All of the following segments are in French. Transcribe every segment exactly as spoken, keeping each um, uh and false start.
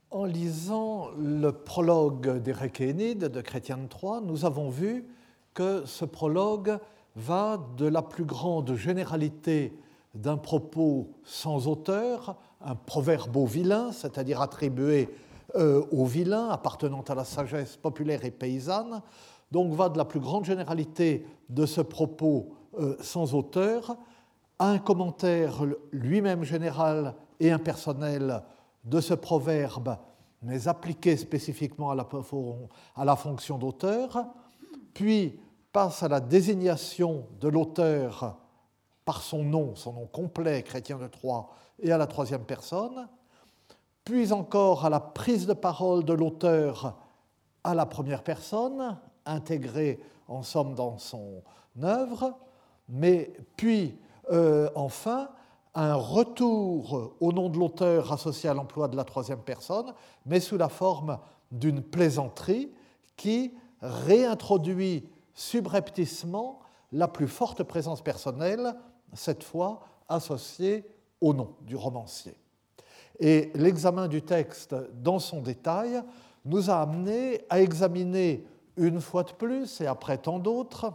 En lisant le prologue des Rechénides de Chrétien de Troyes, nous avons vu que ce prologue va de la plus grande généralité d'un propos sans auteur, un proverbe au vilain, c'est-à-dire attribué euh, au vilain, appartenant à la sagesse populaire et paysanne, donc va de la plus grande généralité de ce propos euh, sans auteur à un commentaire lui-même général et impersonnel de ce proverbe, mais appliqué spécifiquement à la, à la fonction d'auteur, puis passe à la désignation de l'auteur par son nom, son nom complet, Chrétien de Troyes, et à la troisième personne, puis encore à la prise de parole de l'auteur à la première personne, intégrée en somme dans son œuvre, mais puis euh, enfin un retour au nom de l'auteur associé à l'emploi de la troisième personne, mais sous la forme d'une plaisanterie qui réintroduit subrepticement la plus forte présence personnelle, cette fois associée au nom du romancier. Et l'examen du texte dans son détail nous a amené à examiner une fois de plus, et après tant d'autres,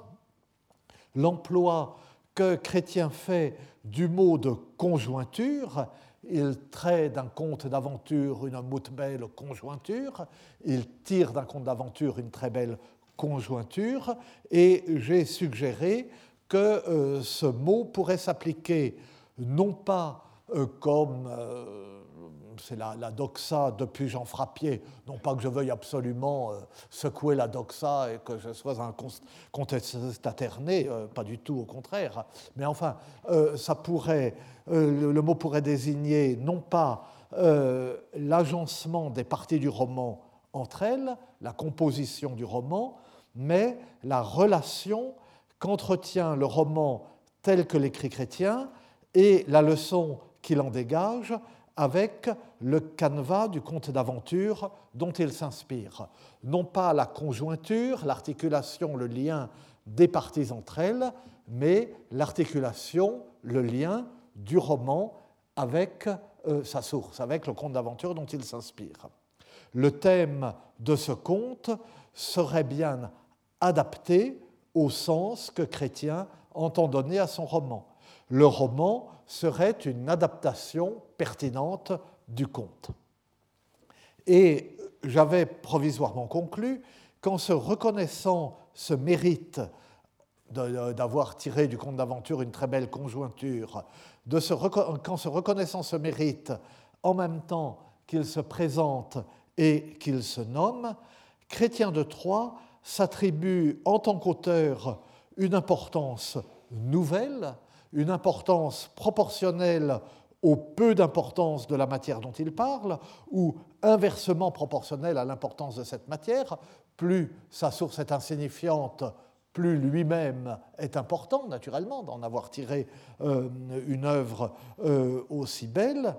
l'emploi que Chrétien fait du mot de conjointure. Il traite d'un conte d'aventure une moute belle conjointure, il tire d'un conte d'aventure une très belle conjointure, et j'ai suggéré que euh, ce mot pourrait s'appliquer non pas euh, comme, euh, c'est la, la doxa depuis Jean Frappier, non pas que je veuille absolument euh, secouer la doxa et que je sois un contestataire né, euh, pas du tout, au contraire, mais enfin, euh, ça pourrait, euh, le, le mot pourrait désigner non pas euh, l'agencement des parties du roman entre elles, la composition du roman, mais la relation qu'entretient le roman tel que l'écrit Chrétien et la leçon qu'il en dégage avec le canevas du conte d'aventure dont il s'inspire. Non pas la conjointure, l'articulation, le lien des parties entre elles, mais l'articulation, le lien du roman avec euh, sa source, avec le conte d'aventure dont il s'inspire. Le thème de ce conte serait bien adapté au sens que Chrétien entend donner à son roman. Le roman serait une adaptation pertinente du conte. Et j'avais provisoirement conclu qu'en se reconnaissant ce mérite d'avoir tiré du conte d'aventure une très belle conjointure, de se, qu'en se reconnaissant ce mérite en même temps qu'il se présente et qu'il se nomme, Chrétien de Troyes s'attribue en tant qu'auteur une importance nouvelle, une importance proportionnelle au peu d'importance de la matière dont il parle, ou inversement proportionnelle à l'importance de cette matière. Plus sa source est insignifiante, plus lui-même est important, naturellement, d'en avoir tiré euh, une œuvre euh, aussi belle.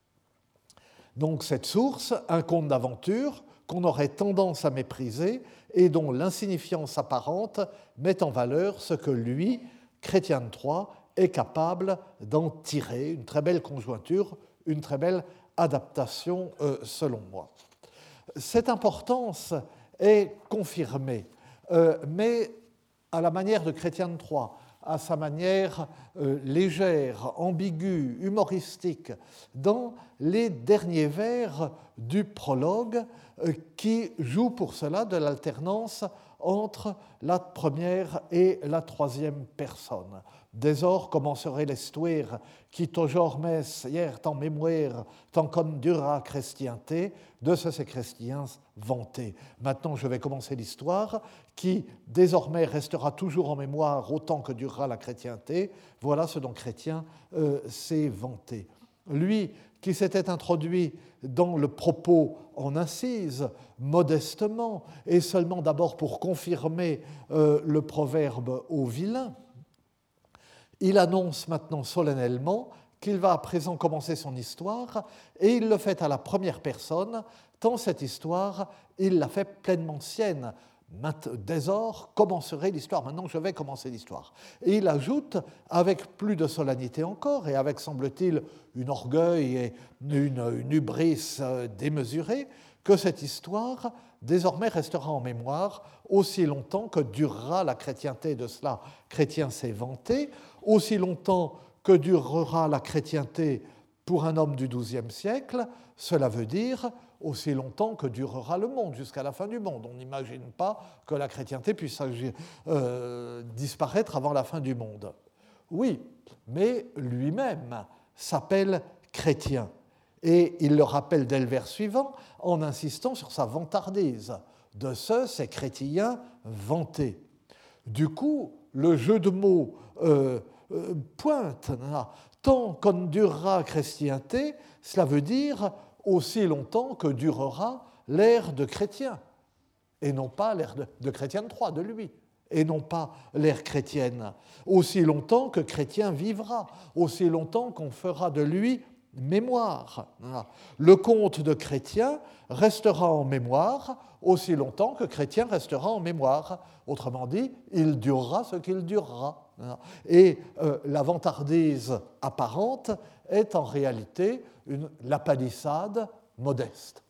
Donc cette source, un conte d'aventure, qu'on aurait tendance à mépriser et dont l'insignifiance apparente met en valeur ce que lui, Chrétien de Troyes, est capable d'en tirer, une très belle conjointure, une très belle adaptation euh, selon moi. Cette importance est confirmée, euh, mais à la manière de Chrétien de Troyes, à sa manière euh, légère, ambiguë, humoristique, dans les derniers vers du prologue euh, qui joue pour cela de l'alternance entre la première et la troisième personne. Désor commencerait l'histoire qui toujours mes hier en mémoire tant comme dura chrétienté de ce ces chrétiens vantés. Maintenant je vais commencer l'histoire qui désormais restera toujours en mémoire autant que durera la chrétienté. Voilà ce dont Chrétien euh, s'est vanté. Lui qui s'était introduit dans le propos en incise, modestement, et seulement d'abord pour confirmer euh, le proverbe au vilain, il annonce maintenant solennellement qu'il va à présent commencer son histoire, et il le fait à la première personne, tant cette histoire, il l'a fait pleinement sienne, désor commencerait l'histoire. Maintenant, je vais commencer l'histoire. Et il ajoute, avec plus de solennité encore, et avec, semble-t-il, un orgueil et une, une hubris démesurée, que cette histoire, désormais, restera en mémoire aussi longtemps que durera la chrétienté. De cela, Chrétien s'est vanté, aussi longtemps que durera la chrétienté pour un homme du douzième siècle, cela veut dire aussi longtemps que durera le monde, jusqu'à la fin du monde. On n'imagine pas que la chrétienté puisse agir, euh, disparaître avant la fin du monde. Oui, mais lui-même s'appelle chrétien. Et il le rappelle dès le vers suivant en insistant sur sa vantardise. De ce, ces chrétiens vantés. Du coup, le jeu de mots euh, euh, pointe. Tant qu'on durera chrétienté, cela veut dire aussi longtemps que durera l'ère de chrétien, et non pas l'ère de, de Chrétien trois, de lui, et non pas l'ère chrétienne. Aussi longtemps que chrétien vivra, aussi longtemps qu'on fera de lui mémoire. Le conte de chrétien restera en mémoire aussi longtemps que chrétien restera en mémoire. Autrement dit, il durera ce qu'il durera. Et euh, la vantardise apparente est en réalité une, la palissade modeste.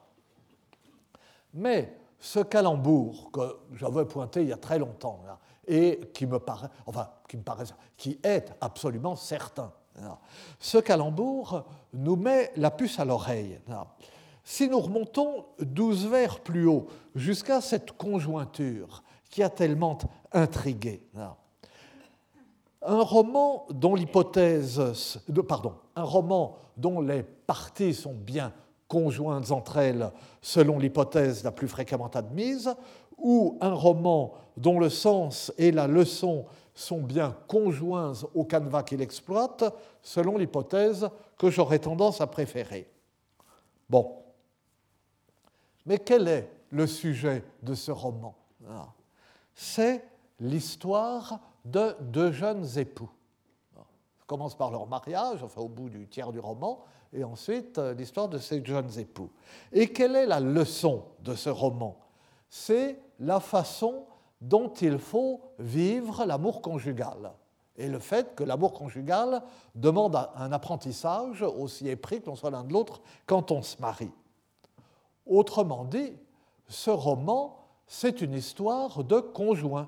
Mais ce calembour que j'avais pointé il y a très longtemps là, et qui me paraît, enfin, qui me paraît, qui est absolument certain, là, ce calembour nous met la puce à l'oreille. Là. Si nous remontons douze vers plus haut jusqu'à cette conjointure qui a tellement intrigué, là, un roman dont l'hypothèse, pardon, un roman dont les parties sont bien conjointes entre elles selon l'hypothèse la plus fréquemment admise, ou un roman dont le sens et la leçon sont bien conjoints au canevas qu'il exploite, selon l'hypothèse que j'aurais tendance à préférer. Bon. Mais quel est le sujet de ce roman ? C'est l'histoire de deux jeunes époux. Ça commence par leur mariage, enfin au bout du tiers du roman, et ensuite l'histoire de ces jeunes époux. Et quelle est la leçon de ce roman ? C'est la façon dont il faut vivre l'amour conjugal. Et le fait que l'amour conjugal demande un apprentissage aussi épris que l'on soit l'un de l'autre quand on se marie. Autrement dit, ce roman, c'est une histoire de conjoint.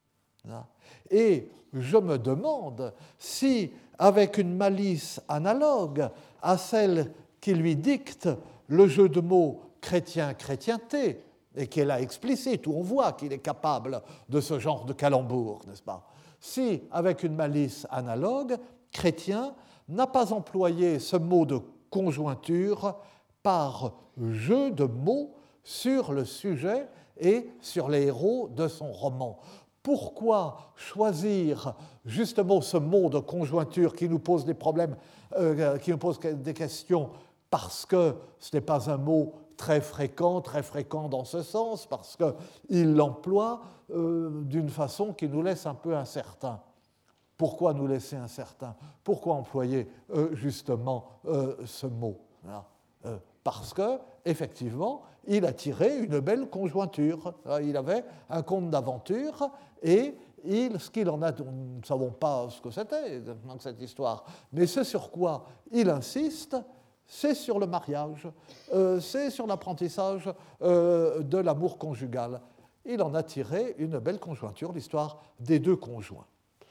Et je me demande si, avec une malice analogue à celle qui lui dicte le jeu de mots chrétien-chrétienté, et qui est là explicite, où on voit qu'il est capable de ce genre de calembour, n'est-ce pas ? Si, avec une malice analogue, Chrétien n'a pas employé ce mot de conjointure par jeu de mots sur le sujet et sur les héros de son roman. Pourquoi choisir justement ce mot de conjointure qui nous pose des problèmes, euh, qui nous pose des questions, parce que ce n'est pas un mot très fréquent, très fréquent dans ce sens, parce qu'il l'emploie euh, d'une façon qui nous laisse un peu incertains. Pourquoi nous laisser incertains ? Pourquoi employer euh, justement euh, ce mot là euh, Parce que, effectivement, il a tiré une belle conjointure. Il avait un conte d'aventure et il, ce qu'il en a, nous ne savons pas ce que c'était dans cette histoire, mais ce sur quoi il insiste, c'est sur le mariage, euh, c'est sur l'apprentissage euh, de l'amour conjugal. Il en a tiré une belle conjointure, l'histoire des deux conjoints.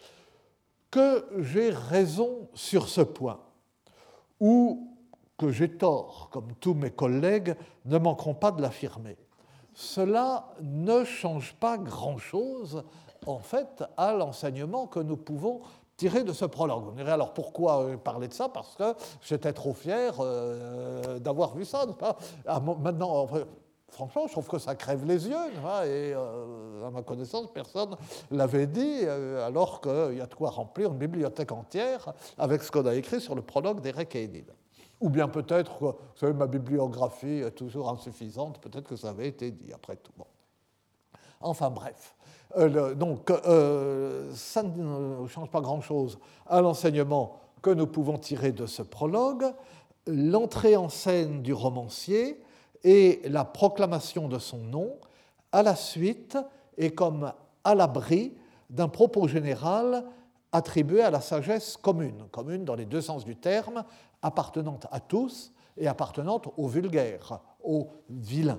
Que j'ai raison sur ce point, ou que j'ai tort, comme tous mes collègues ne manqueront pas de l'affirmer, cela ne change pas grand-chose, en fait, à l'enseignement que nous pouvons tirer de ce prologue. Vous me direz alors pourquoi parler de ça ? Parce que j'étais trop fier euh, d'avoir vu ça. Ah, maintenant, enfin, franchement, je trouve que ça crève les yeux. Et euh, à ma connaissance, personne ne l'avait dit, euh, alors qu'il y a de quoi remplir une bibliothèque entière avec ce qu'on a écrit sur le prologue des Réquénides. Ou bien peut-être, vous savez, ma bibliographie est toujours insuffisante, peut-être que ça avait été dit après tout. Bon. Enfin bref. Euh, le, donc, euh, ça ne change pas grand-chose à l'enseignement que nous pouvons tirer de ce prologue. L'entrée en scène du romancier et la proclamation de son nom à la suite et comme à l'abri d'un propos général attribué à la sagesse commune, commune dans les deux sens du terme, appartenant à tous et appartenant au vulgaire, au vilain.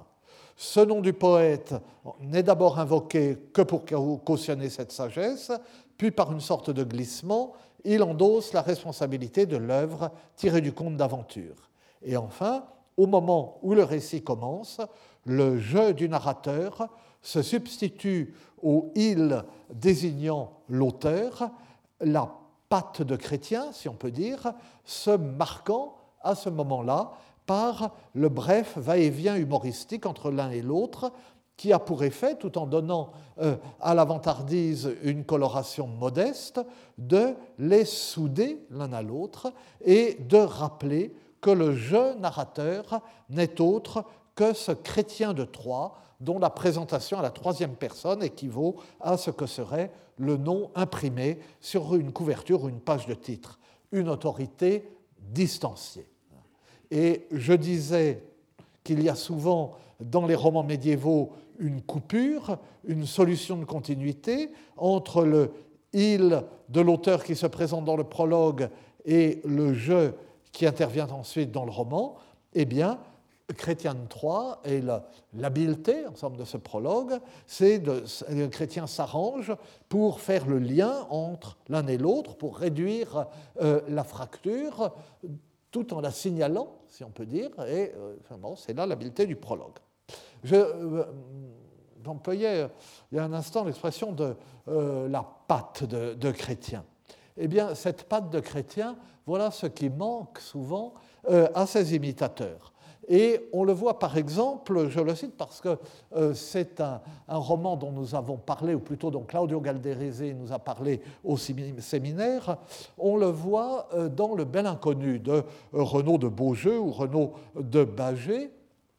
Ce nom du poète n'est d'abord invoqué que pour cautionner cette sagesse, puis par une sorte de glissement, il endosse la responsabilité de l'œuvre tirée du conte d'aventure. Et enfin, au moment où le récit commence, le je du narrateur se substitue au il désignant l'auteur, la patte de Chrétien, si on peut dire, se marquant à ce moment-là par le bref va-et-vient humoristique entre l'un et l'autre, qui a pour effet, tout en donnant euh, à la vantardise une coloration modeste, de les souder l'un à l'autre et de rappeler que le je narrateur n'est autre que ce Chrétien de Troyes, dont la présentation à la troisième personne équivaut à ce que serait le nom imprimé sur une couverture ou une page de titre, une autorité distanciée. Et je disais qu'il y a souvent dans les romans médiévaux une coupure, une solution de continuité entre le « il » de l'auteur qui se présente dans le prologue et le « je » qui intervient ensuite dans le roman. Eh bien, Chrétien de Troyes et l'habileté, ensemble de ce prologue, c'est que le Chrétien s'arrange pour faire le lien entre l'un et l'autre, pour réduire euh, la fracture, tout en la signalant, si on peut dire, et euh, bon, c'est là l'habileté du prologue. Je, euh, j'employais il y a un instant l'expression de euh, la patte de, de Chrétien. Eh bien, cette patte de Chrétien, voilà ce qui manque souvent euh, à ses imitateurs. Et on le voit par exemple, je le cite parce que euh, c'est un, un roman dont nous avons parlé, ou plutôt dont Claudio Galderese nous a parlé au séminaire, on le voit euh, dans Le Bel Inconnu de Renaud de Beaujeu ou Renaud de Bagé.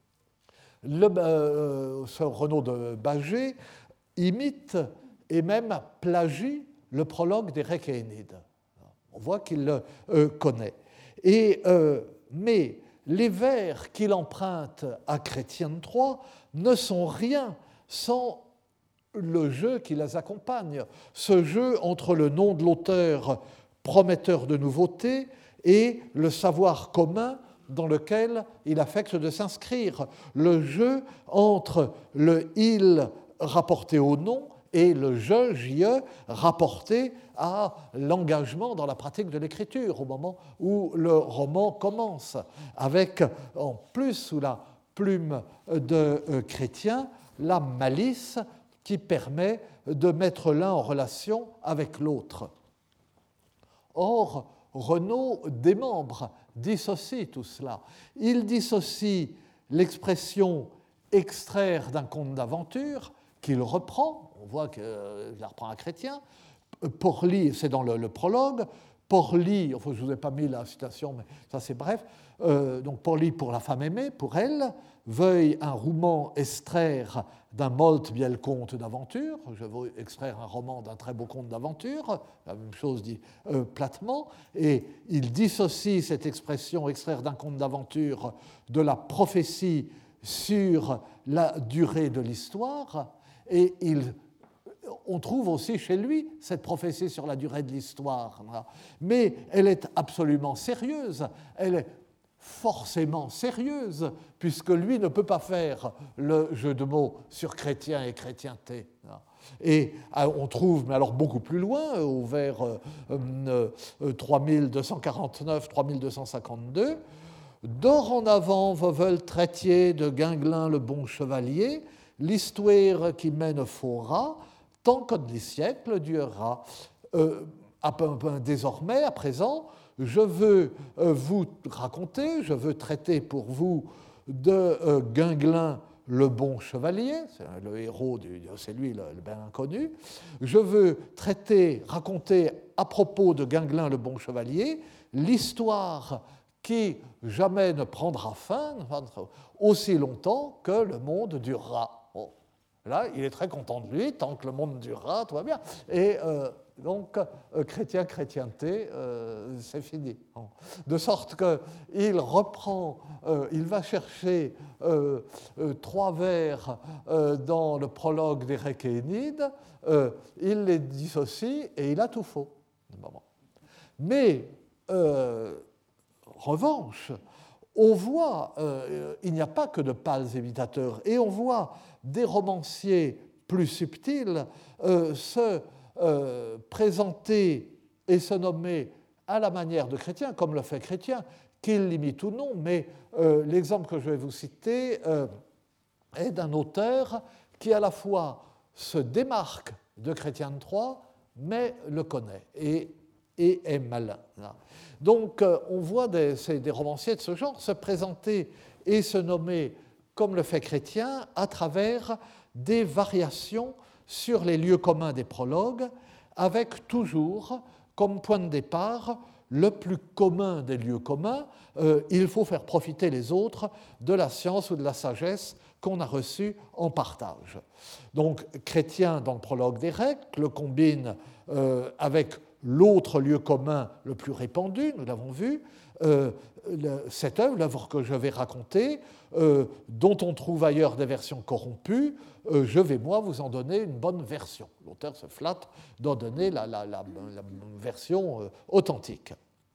Le, euh, ce Renaud de Bagé imite et même plagie le prologue des Requéénides. On voit qu'il le euh, connaît. Et, euh, mais les vers qu'il emprunte à Chrétien de Troyes ne sont rien sans le jeu qui les accompagne, ce jeu entre le nom de l'auteur prometteur de nouveauté et le savoir commun dans lequel il affecte de s'inscrire, le jeu entre le « il » rapporté au nom et le « je » J E rapporté à l'engagement dans la pratique de l'écriture, au moment où le roman commence, avec en plus sous la plume de Chrétien la malice qui permet de mettre l'un en relation avec l'autre. Or, Renaud démembre, dissocie tout cela. Il dissocie l'expression « extraire d'un conte d'aventure » qu'il reprend, on voit qu'il la reprend à Chrétien. Porly, c'est dans le, le prologue, Porly, enfin je ne vous ai pas mis la citation, mais ça c'est bref, euh, donc Porly pour la femme aimée, pour elle, veuille un roman extraire d'un molt biel conte d'aventure, je veux extraire un roman d'un très beau conte d'aventure, la même chose dit euh, platement, et il dissocie cette expression extraire d'un conte d'aventure de la prophétie sur la durée de l'histoire, et il on trouve aussi chez lui cette prophétie sur la durée de l'histoire. Mais elle est absolument sérieuse, elle est forcément sérieuse, puisque lui ne peut pas faire le jeu de mots sur chrétien et chrétienté. Et on trouve, mais alors beaucoup plus loin, au vers trois mille deux cent quarante-neuf trois mille deux cent cinquante-deux, d'or en avant vos veulent traitier de Guinglin le bon chevalier, l'histoire qui mène fora, tant que les siècles durera. Euh, désormais, à présent, je veux euh, vous raconter, je veux traiter pour vous de euh, Guinglin le bon chevalier, c'est le héros, du, c'est lui le, le bien inconnu. Je veux traiter, raconter à propos de Guinglin le bon chevalier l'histoire qui jamais ne prendra fin aussi longtemps que le monde durera. Là, il est très content de lui, tant que le monde durera, tout va bien. Et euh, Donc, euh, chrétien, chrétienté, euh, c'est fini. De sorte qu'il reprend, euh, il va chercher euh, euh, trois vers euh, dans le prologue des Rechénides, euh, il les dissocie et il a tout faux. Mais, euh, en revanche, on voit, euh, il n'y a pas que de pâles imitateurs, et on voit des romanciers plus subtils euh, se euh, présenter et se nommer à la manière de Chrétien, comme le fait Chrétien, qu'il l'imite ou non, mais euh, l'exemple que je vais vous citer euh, est d'un auteur qui à la fois se démarque de Chrétien de Troyes, mais le connaît et, et est malin. Donc on voit des, des romanciers de ce genre se présenter et se nommer comme le fait Chrétien à travers des variations sur les lieux communs des prologues, avec toujours comme point de départ le plus commun des lieux communs. Euh, il faut faire profiter les autres de la science ou de la sagesse qu'on a reçue en partage. Donc Chrétien, dans le prologue des Rècles, le combine euh, avec l'autre lieu commun le plus répandu, nous l'avons vu, euh, le, cette œuvre, l'œuvre que je vais raconter, euh, dont on trouve ailleurs des versions corrompues, euh, je vais moi vous en donner une bonne version. L'auteur se flatte d'en donner la, la, la, la version euh, authentique.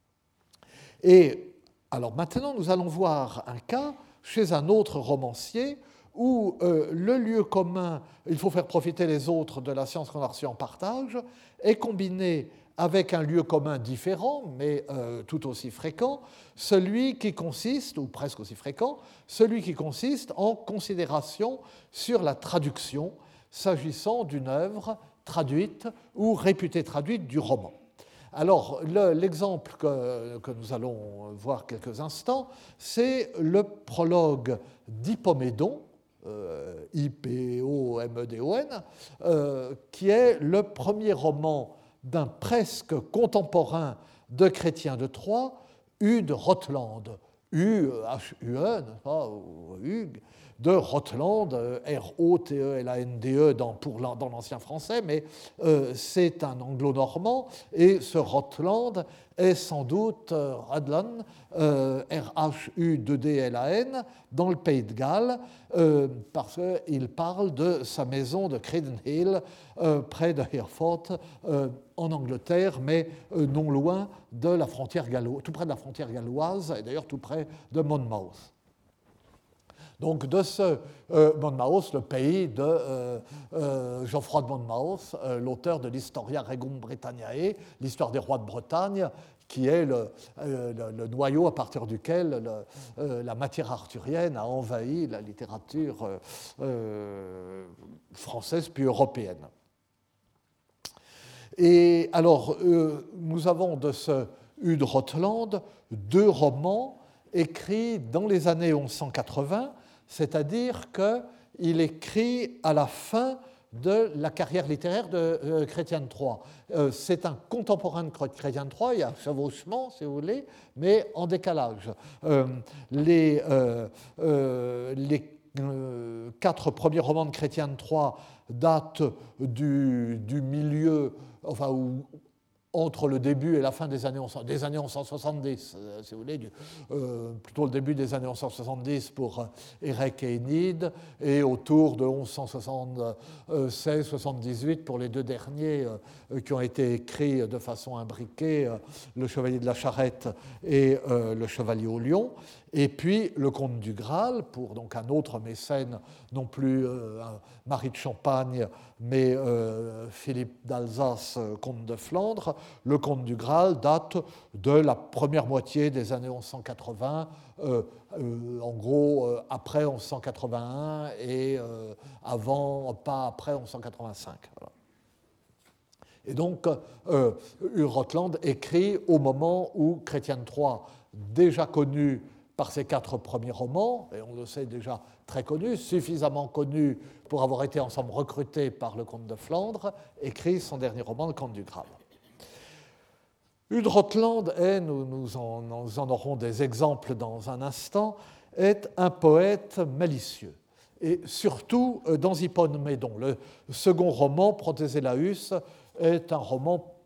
Et alors maintenant, nous allons voir un cas chez un autre romancier où euh, le lieu commun, il faut faire profiter les autres de la science qu'on a reçue en partage, est combiné avec un lieu commun différent, mais euh, tout aussi fréquent, celui qui consiste, ou presque aussi fréquent, celui qui consiste en considération sur la traduction, s'agissant d'une œuvre traduite ou réputée traduite du roman. Alors, le, l'exemple que, que nous allons voir quelques instants, c'est le prologue d'Hippomédon, euh, I P O M E D O N, euh, qui est le premier roman d'un presque contemporain de Chrétien de Troyes, Hugues de Rotland, U H U E, pas, ou Hugues, de Rotland, R O T E L A N D E dans, pour, dans l'ancien français, mais euh, c'est un anglo-normand, et ce Rotland est sans doute euh, Radlan, euh, R H U deux D L A N, dans le Pays de Galles, euh, parce qu'il parle de sa maison de Creden Hill, euh, près de Hereford, euh, en Angleterre, mais euh, non loin de la frontière galloise, tout près de la frontière galloise, et d'ailleurs tout près de Monmouth. Donc de ce euh, Monmouth, le pays de euh, euh, Geoffroy de Monmouth, euh, l'auteur de l'Historia Regum Britanniae, l'histoire des rois de Bretagne, qui est le, euh, le, le noyau à partir duquel le, euh, la matière arthurienne a envahi la littérature euh, euh, française puis européenne. Et alors, euh, nous avons de ce Hugues de Rotland deux romans écrits dans les années onze cent quatre-vingts, c'est-à-dire qu'il écrit à la fin de la carrière littéraire de euh, Chrétien de Troyes. Euh, c'est un contemporain de Chrétien de Troyes, il y a un chevauchement, si vous voulez, mais en décalage. Euh, les, euh, euh, les euh, quatre premiers romans de Chrétien de Troyes datent du, du milieu, enfin, où, entre le début et la fin des années, des années onze cent soixante-dix, si vous voulez, du, euh, plutôt le début des années onze cent soixante-dix pour Érec et Énide, et autour de onze cent soixante-seize soixante-dix-huit pour les deux derniers euh, qui ont été écrits de façon imbriquée, euh, Le Chevalier de la Charrette et euh, Le Chevalier au Lion, et puis Le Comte du Graal, pour donc un autre mécène, non plus euh, Marie de Champagne, mais euh, Philippe d'Alsace, comte de Flandre. Le Comte du Graal date de la première moitié des années onze cent quatre-vingts, euh, euh, en gros euh, après onze cent quatre-vingt-un et euh, avant, pas après onze cent quatre-vingt-cinq. Voilà. Et donc, euh, Hugues Rotland écrit au moment où Chrétien de Troyes, déjà connu par ses quatre premiers romans, et on le sait déjà très connu, suffisamment connu pour avoir été ensemble recruté par le comte de Flandre, écrit son dernier roman, Le Comte du Graal. Hugues Rotland est, nous, nous, en, nous en aurons des exemples dans un instant, est un poète malicieux. Et surtout dans Hippomédon. Le second roman, Prothésélaüs, est un roman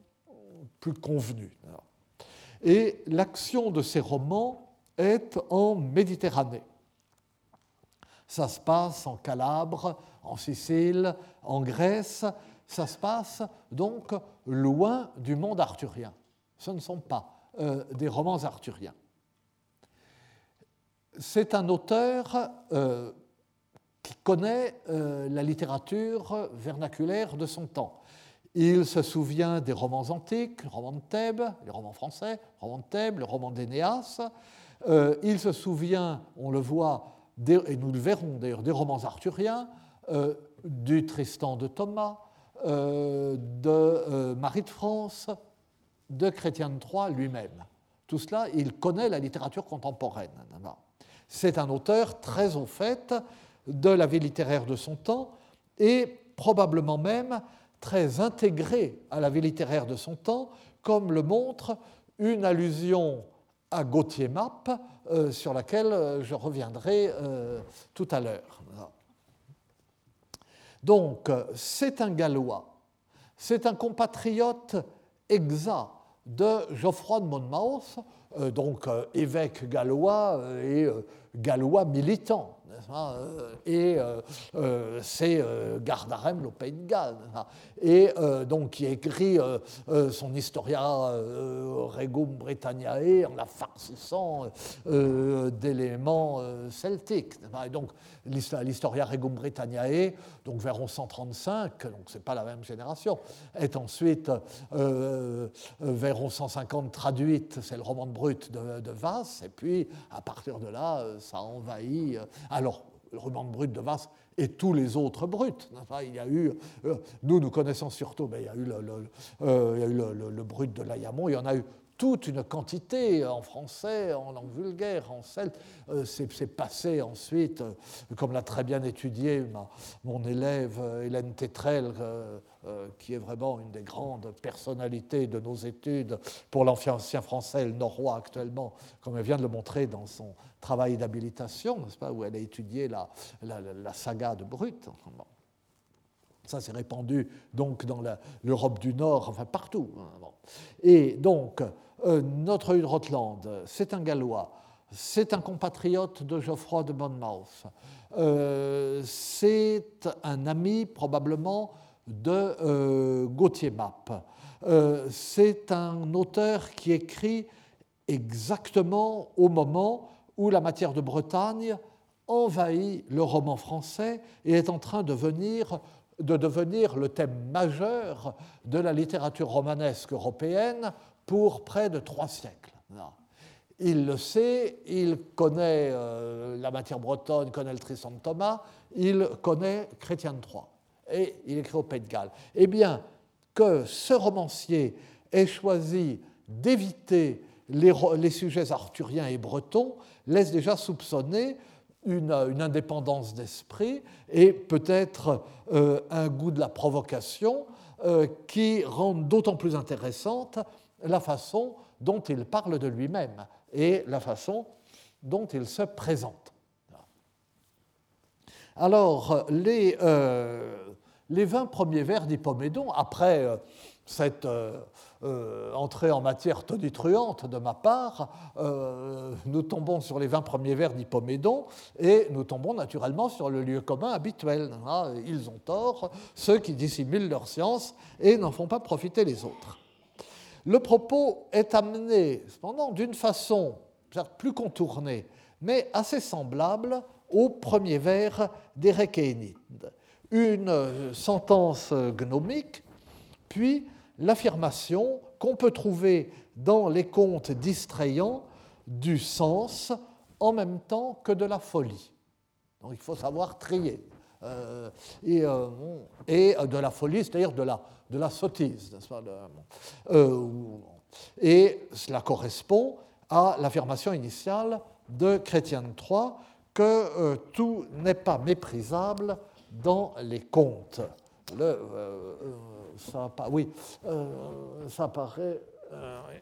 plus convenu. Et l'action de ces romans est en Méditerranée. Ça se passe en Calabre, en Sicile, en Grèce. Ça se passe donc loin du monde arthurien. Ce ne sont pas euh, des romans arthuriens. C'est un auteur euh, qui connaît euh, la littérature vernaculaire de son temps. Il se souvient des romans antiques, le roman de Thèbes, les romans français, le roman de Thèbes, le roman d'Énéas. Euh, il se souvient, on le voit, des, et nous le verrons d'ailleurs, des romans arthuriens, euh, du Tristan de Thomas, euh, de euh, Marie de France, de Chrétien de Troyes lui-même. Tout cela, il connaît la littérature contemporaine. C'est un auteur très au fait de la vie littéraire de son temps et probablement même très intégré à la vie littéraire de son temps, comme le montre une allusion à Gauthier Mappe, euh, sur laquelle je reviendrai euh, tout à l'heure. Donc, c'est un Gallois, c'est un compatriote exact de Geoffroy de Monmouth, euh, donc euh, évêque gallois euh, et euh, gallois militant. Et euh, euh, c'est euh, Gardarem au Pays de Galles. Et euh, donc qui écrit euh, euh, son Historia euh, Regum Britanniae en la farcissant euh, d'éléments euh, celtiques. Et donc l'Historia Regum Britanniae, donc vers onze cent trente-cinq, donc c'est pas la même génération, est ensuite euh, vers onze cent cinquante traduite, c'est le roman de Brut de, de Vasse, et puis à partir de là, ça envahit. Alors, le roman de Brut de Vasse et tous les autres Bruts. Il y a eu, euh, nous, nous connaissons surtout, ben, il y a eu le, le, euh, il y a eu le, le, le Brut de Layammon, il y en a eu toute une quantité en français, en langue vulgaire, en celte. Euh, c'est, c'est passé ensuite, euh, comme l'a très bien étudié ma, mon élève euh, Hélène Tétrel, euh, euh, qui est vraiment une des grandes personnalités de nos études pour l'ancien français, le norrois actuellement, comme elle vient de le montrer dans son travail d'habilitation, n'est-ce pas, où elle a étudié la, la, la saga de Brut. Bon. Ça s'est répandu donc dans la, l'Europe du Nord, enfin partout. Bon. Et donc, euh, notre Hugh Rotland, c'est un Gallois, c'est un compatriote de Geoffroy de Monmouth, euh, c'est un ami probablement de euh, Gauthier Mappe. Euh, c'est un auteur qui écrit exactement au moment où la matière de Bretagne envahit le roman français et est en train de, venir, de devenir le thème majeur de la littérature romanesque européenne pour près de trois siècles. Il le sait, il connaît euh, la matière bretonne, il connaît le Tristan de Thomas, il connaît Chrétien de Troyes, et il écrit au Pays de Galles. Eh bien, que ce romancier ait choisi d'éviter les, les sujets arthuriens et bretons laisse déjà soupçonner une, une indépendance d'esprit et peut-être euh, un goût de la provocation euh, qui rend d'autant plus intéressante la façon dont il parle de lui-même et la façon dont il se présente. Alors, les, euh, les vingt premiers vers d'Hippomédon, après euh, cette euh, euh, entrée en matière tonitruante de ma part, euh, nous tombons sur les vingt premiers vers d'Hippomédon et nous tombons naturellement sur le lieu commun habituel. Hein, ils ont tort, ceux qui dissimulent leur science et n'en font pas profiter les autres. Le propos est amené, cependant, d'une façon plus contournée, mais assez semblable au premier vers des Requénides. Une sentence gnomique, puis l'affirmation qu'on peut trouver dans les contes distrayants du sens en même temps que de la folie. Donc il faut savoir trier. Euh, et, euh, et de la folie, c'est-à-dire de la, de la sottise, n'est-ce pas, euh, et cela correspond à l'affirmation initiale de Chrétien de Troyes que euh, tout n'est pas méprisable dans les contes. Le, euh, ça, oui, euh, ça paraît. Euh, oui.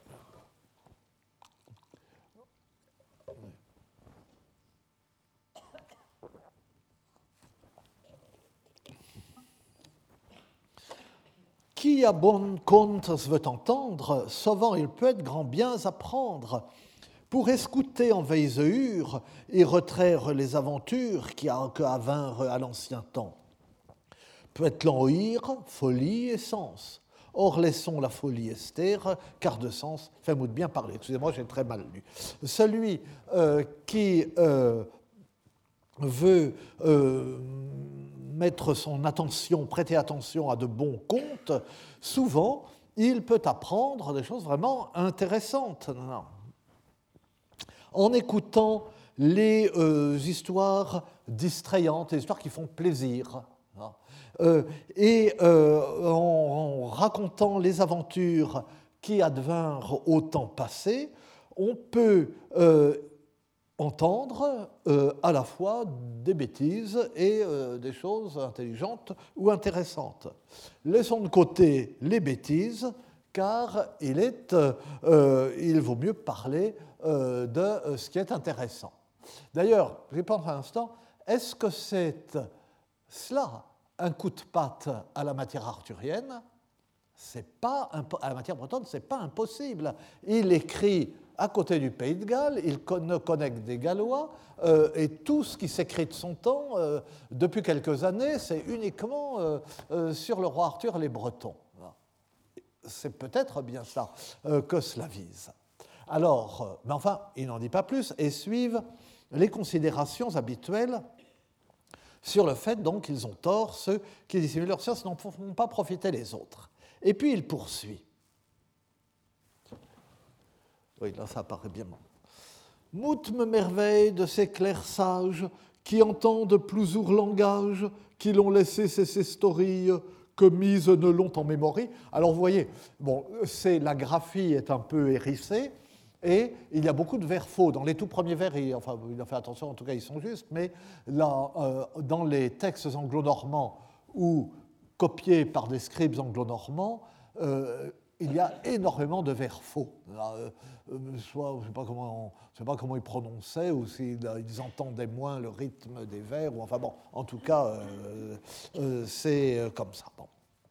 qui à bon compte veut entendre, souvent il peut être grand bien apprendre, pour escouter en veilleure et retraire les aventures qui a que avinrent à l'ancien temps. Peut-être l'enhir, folie et sens. Or, laissons la folie estère, car de sens, fais-moi bien parler. Excusez-moi, j'ai très mal lu. Celui euh, qui euh, veut euh, mettre son attention, prêter attention à de bons contes, souvent, il peut apprendre des choses vraiment intéressantes. Non. En écoutant les euh, histoires distrayantes, les histoires qui font plaisir. Euh, et euh, en, en racontant les aventures qui advinrent au temps passé, on peut euh, entendre euh, à la fois des bêtises et euh, des choses intelligentes ou intéressantes. Laissons de côté les bêtises, car il, est, euh, il vaut mieux parler euh, de ce qui est intéressant. D'ailleurs, je pense un instant, est-ce que c'est cela un coup de patte à la matière arthurienne? C'est pas impo- à la matière bretonne, ce n'est pas impossible. Il écrit à côté du Pays de Galles, il ne connaît que des Gallois, euh, et tout ce qui s'écrit de son temps, euh, depuis quelques années, c'est uniquement euh, euh, sur le roi Arthur et les Bretons. C'est peut-être bien ça euh, que cela vise. Alors, euh, mais enfin, il n'en dit pas plus, et suivent les considérations habituelles sur le fait donc qu'ils ont tort, ceux qui dissimulent leur science n'en font pas profiter les autres. Et puis il poursuit. Oui, là ça apparaît bien. Moult me merveille de ces clercs sages qui entendent plusieurs langages, qui l'ont laissé ces stories que mises ne l'ont en mémoire. Alors vous voyez, bon, c'est, la graphie est un peu hérissée, et il y a beaucoup de vers faux. Dans les tout premiers vers, il, enfin, il a fait attention, en tout cas ils sont justes, mais là, euh, dans les textes anglo-normands ou copiés par des scribes anglo-normands, euh, il y a énormément de vers faux. Là, euh, soit, je ne sais pas comment, je sais pas comment ils prononçaient, ou s'ils ils entendaient moins le rythme des vers, ou enfin bon, en tout cas, euh, euh, c'est comme ça. Bon.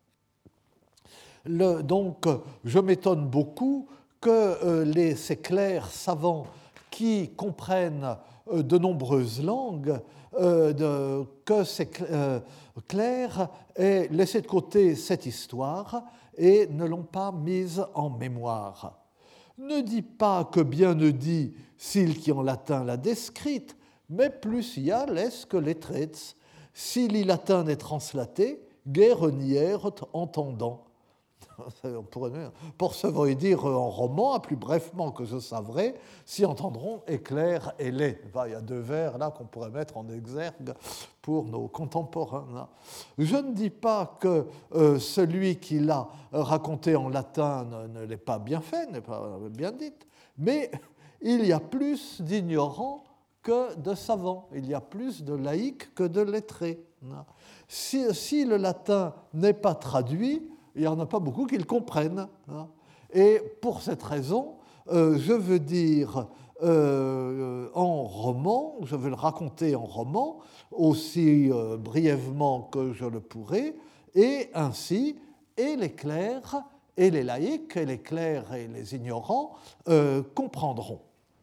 Le, donc, je m'étonne beaucoup que euh, les, ces clercs savants qui comprennent euh, de nombreuses langues, euh, de, que ces euh, clercs aient laissé de côté cette histoire et ne l'ont pas mise en mémoire. Ne dis pas que bien ne dit s'il qui en latin l'a décrite, mais plus y a laisse que les traits, s'il y latin n'est translaté, guère nièrent entendant. On pourrait, pour se vrai dire en roman, à plus brefement que je savrais, s'y entendront éclair et lait. Enfin, il y a deux vers là qu'on pourrait mettre en exergue pour nos contemporains. Là. Je ne dis pas que euh, celui qui l'a raconté en latin ne, ne l'ait pas bien fait, n'est pas bien dit, mais il y a plus d'ignorants que de savants, il y a plus de laïcs que de lettrés. Si, si le latin n'est pas traduit, il n'y en a pas beaucoup qui le comprennent. Et pour cette raison, euh, je veux dire euh, en roman, je veux le raconter en roman, aussi euh, brièvement que je le pourrai, et ainsi, et les clercs, et les laïcs, et les clercs et les ignorants euh, comprendront.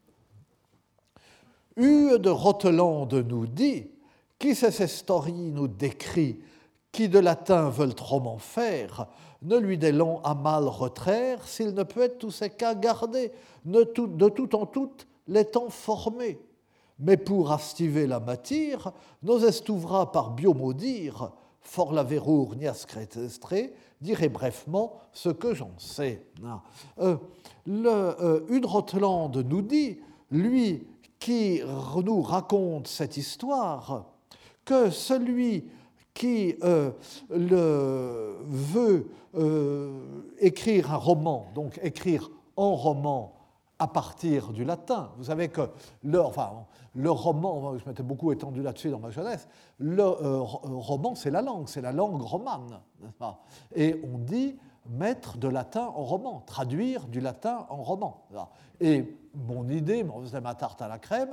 Hue de Rotelande nous dit, qui ces stories nous décrit, qui de latin veulent trop m'en faire, ne lui délons à mal retraire, s'il ne peut être tous ces cas gardés, ne tout, de tout en tout l'étant formé. Mais pour astiver la matière, nos estouvra par biomaudire, fort la verrour ni ascrétestré, dirait brefement ce que j'en sais. Euh, le euh, Udrotland nous dit, lui qui nous raconte cette histoire, que celui qui euh, le veut euh, écrire un roman, donc écrire en roman à partir du latin. Vous savez que le, enfin, le roman, je m'étais beaucoup étendu là-dessus dans ma jeunesse, le euh, roman, c'est la langue, c'est la langue romane. N'est-ce pas ? Et on dit mettre de latin en roman, traduire du latin en roman. Et mon idée, c'est ma tarte à la crème,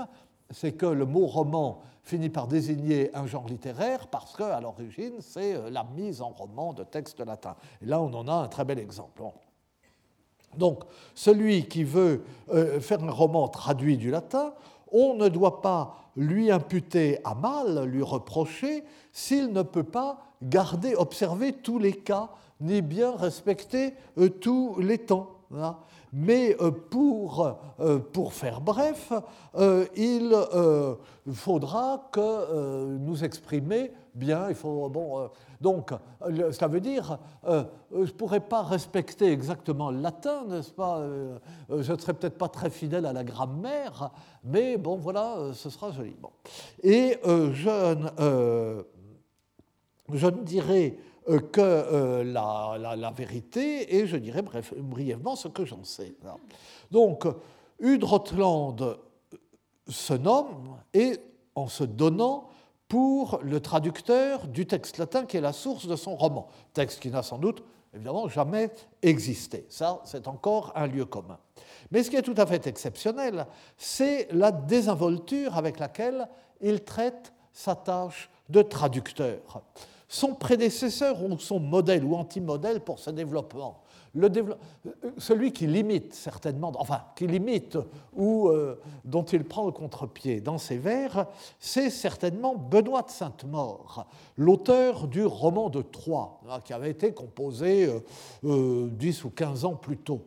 c'est que le mot roman finit par désigner un genre littéraire parce qu'à l'origine, c'est la mise en roman de textes latins. Et là, on en a un très bel exemple. Donc, celui qui veut euh, faire un roman traduit du latin, on ne doit pas lui imputer à mal, lui reprocher, s'il ne peut pas garder, observer tous les cas, ni bien respecter euh, tous les temps. Hein. Mais euh, pour, euh, pour faire bref, euh, il euh, faudra que euh, nous exprimer bien. Il faut, bon, euh, donc, euh, ça veut dire, euh, je ne pourrais pas respecter exactement le latin, n'est-ce pas euh, je ne serais peut-être pas très fidèle à la grammaire, mais bon, voilà, euh, ce sera joli. Bon. Et euh, je, euh, je ne dirai que euh, la, la, la vérité, et je dirais bref, brièvement ce que j'en sais. Donc, Hud Rotland se nomme, et en se donnant pour le traducteur du texte latin qui est la source de son roman, texte qui n'a sans doute, évidemment, jamais existé. Ça, c'est encore un lieu commun. Mais ce qui est tout à fait exceptionnel, c'est la désinvolture avec laquelle il traite sa tâche de traducteur. Son prédécesseur ou son modèle ou anti-modèle pour ce développement, le dévelop... celui qui limite certainement, enfin qui limite ou euh, dont il prend le contre-pied dans ses vers, c'est certainement Benoît de Sainte-Maure, l'auteur du roman de Troie, hein, qui avait été composé euh, euh, dix ou quinze ans plus tôt.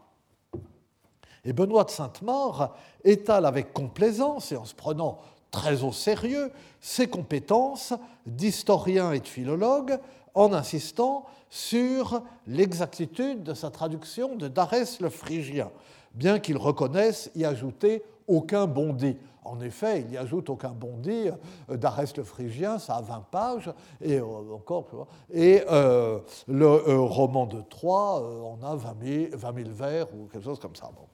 Et Benoît de Sainte-Maure étale avec complaisance et en se prenant très au sérieux ses compétences d'historien et de philologue en insistant sur l'exactitude de sa traduction de Darès le Phrygien, bien qu'il reconnaisse y ajouter aucun bondi. En effet, il y ajoute aucun bondi. Darès le Phrygien, ça a vingt pages, et euh, encore, et euh, le euh, roman de Troie, euh, on a vingt mille vers ou quelque chose comme ça. Bon.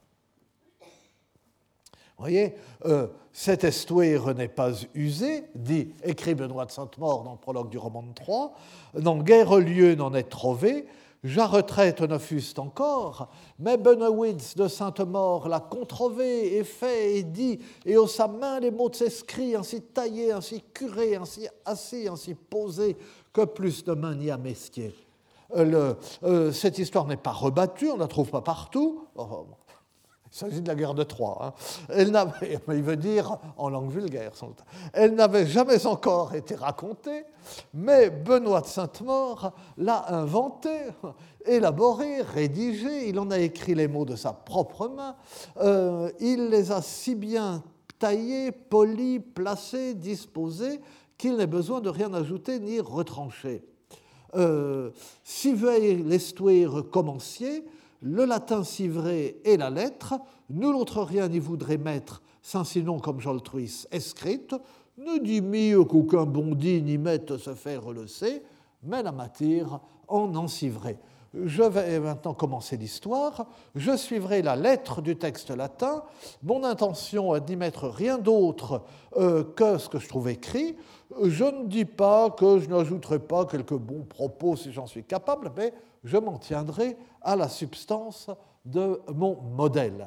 Vous voyez, euh, cet estuaire n'est pas usé, dit, écrit Benoît de Sainte-Maure dans le prologue du roman de Troie, non guère lieu n'en est trouvé, ja retraite ne fût encore, mais Benoît de Sainte-Maure l'a contrové et fait et dit, et au sa main les mots de ses scrits, ainsi taillés, ainsi curés, ainsi assis, ainsi posés, que plus de main n'y a mestier. Euh, le, euh, cette histoire n'est pas rebattue, on ne la trouve pas partout. Oh, il s'agit de la guerre de Troie. Hein. Elle n'avait, il veut dire en langue vulgaire, sans doute. Elle n'avait jamais encore été racontée, mais Benoît de Sainte-Maure l'a inventée, élaborée, rédigée. Il en a écrit les mots de sa propre main. Euh, il les a si bien taillés, polis, placés, disposés, qu'il n'est besoin de rien ajouter ni retrancher. Euh, si veuille l'estuaire commencier, le latin si vrai et la lettre, nul autre rien n'y voudrait mettre, sans sinon comme j'altruis escrite, ne dit mieux qu'aucun bondi n'y mette se faire le sait, mais la matière en ensivrait. Je vais maintenant commencer l'histoire. Je suivrai la lettre du texte latin. Mon intention est d'y mettre rien d'autre euh, que ce que je trouve écrit. Je ne dis pas que je n'ajouterai pas quelques bons propos si j'en suis capable, mais je m'en tiendrai à la substance de mon modèle.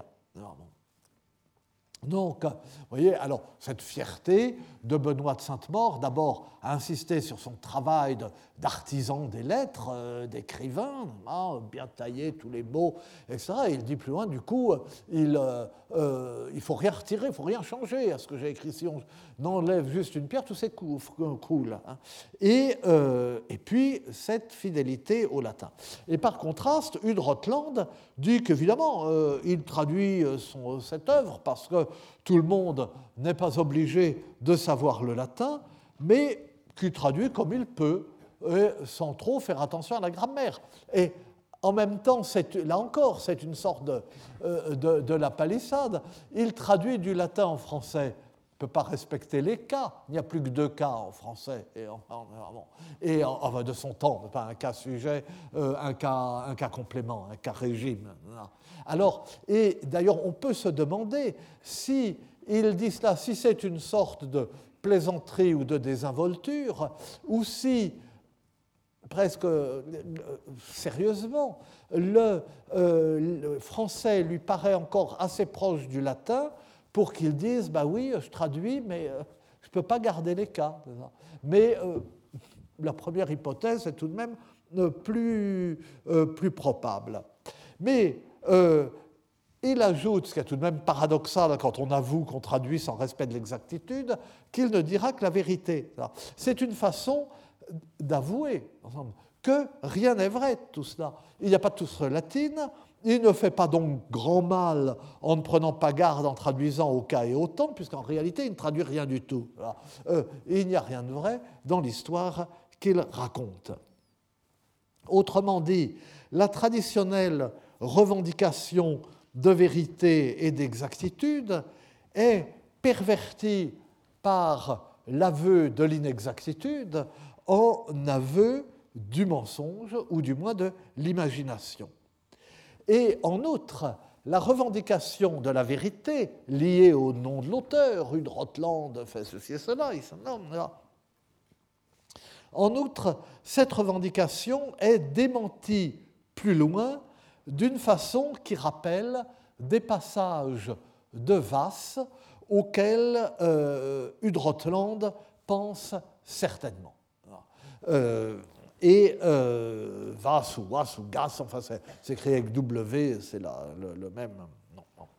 Donc, vous voyez, alors, cette fierté de Benoît de Sainte-Maure, d'abord, a insisté sur son travail de, d'artisan des lettres, euh, d'écrivain, hein, bien taillé tous les mots, et cetera. Et il dit plus loin, du coup, il euh, euh, il ne faut rien retirer, il ne faut rien changer à ce que j'ai écrit. Si on enlève juste une pierre, tout s'écroule. Hein. Et, euh, et puis, cette fidélité au latin. Et par contraste, Hud Rotland dit qu'évidemment, euh, il traduit son, cette œuvre parce que tout le monde n'est pas obligé de savoir le latin, mais qu'il traduit comme il peut, et sans trop faire attention à la grammaire. Et en même temps, c'est, là encore, c'est une sorte de, de, de la palissade. Il traduit du latin en français. Il ne peut pas respecter les cas. Il n'y a plus que deux cas en français. Et, en, en, et en, enfin, de son temps, pas un cas sujet, euh, un, cas, un cas complément, un cas régime. Alors, et d'ailleurs, on peut se demander si il dit cela, si c'est une sorte de plaisanterie ou de désinvolture, ou si presque euh, sérieusement, le, euh, le français lui paraît encore assez proche du latin pour qu'ils disent, bah oui, je traduis, mais euh, je ne peux pas garder les cas. Mais euh, la première hypothèse est tout de même euh, plus, euh, plus probable. Mais euh, il ajoute, ce qui est tout de même paradoxal quand on avoue qu'on traduit sans respect de l'exactitude, qu'il ne dira que la vérité. C'est une façon d'avouer que rien n'est vrai de tout cela. Il n'y a pas de source latine, il ne fait pas donc grand mal en ne prenant pas garde en traduisant au cas et au temps, puisqu'en réalité, il ne traduit rien du tout. Euh, il n'y a rien de vrai dans l'histoire qu'il raconte. Autrement dit, la traditionnelle revendication de vérité et d'exactitude est pervertie par l'aveu de l'inexactitude en aveu du mensonge, ou du moins de l'imagination. Et en outre, la revendication de la vérité liée au nom de l'auteur, Rude Rotland fait ceci et cela, il s'en nomme là. En outre, cette revendication est démentie plus loin d'une façon qui rappelle des passages de Wass auxquels euh, Hudrotland pense certainement. Euh, et euh, Wass ou Wass ou Gass, enfin c'est, c'est écrit avec W, c'est la, le, le même. Non, non.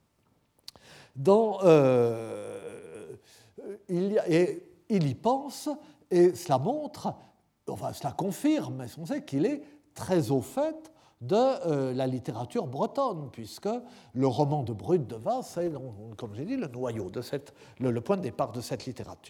Dans, euh, il, y a, et, il y pense, et cela montre, enfin cela confirme, mais on sait qu'il est très au fait de euh, la littérature bretonne, puisque le roman de Brut de Wass est, comme j'ai dit, le noyau, de cette, le, le point de départ de cette littérature.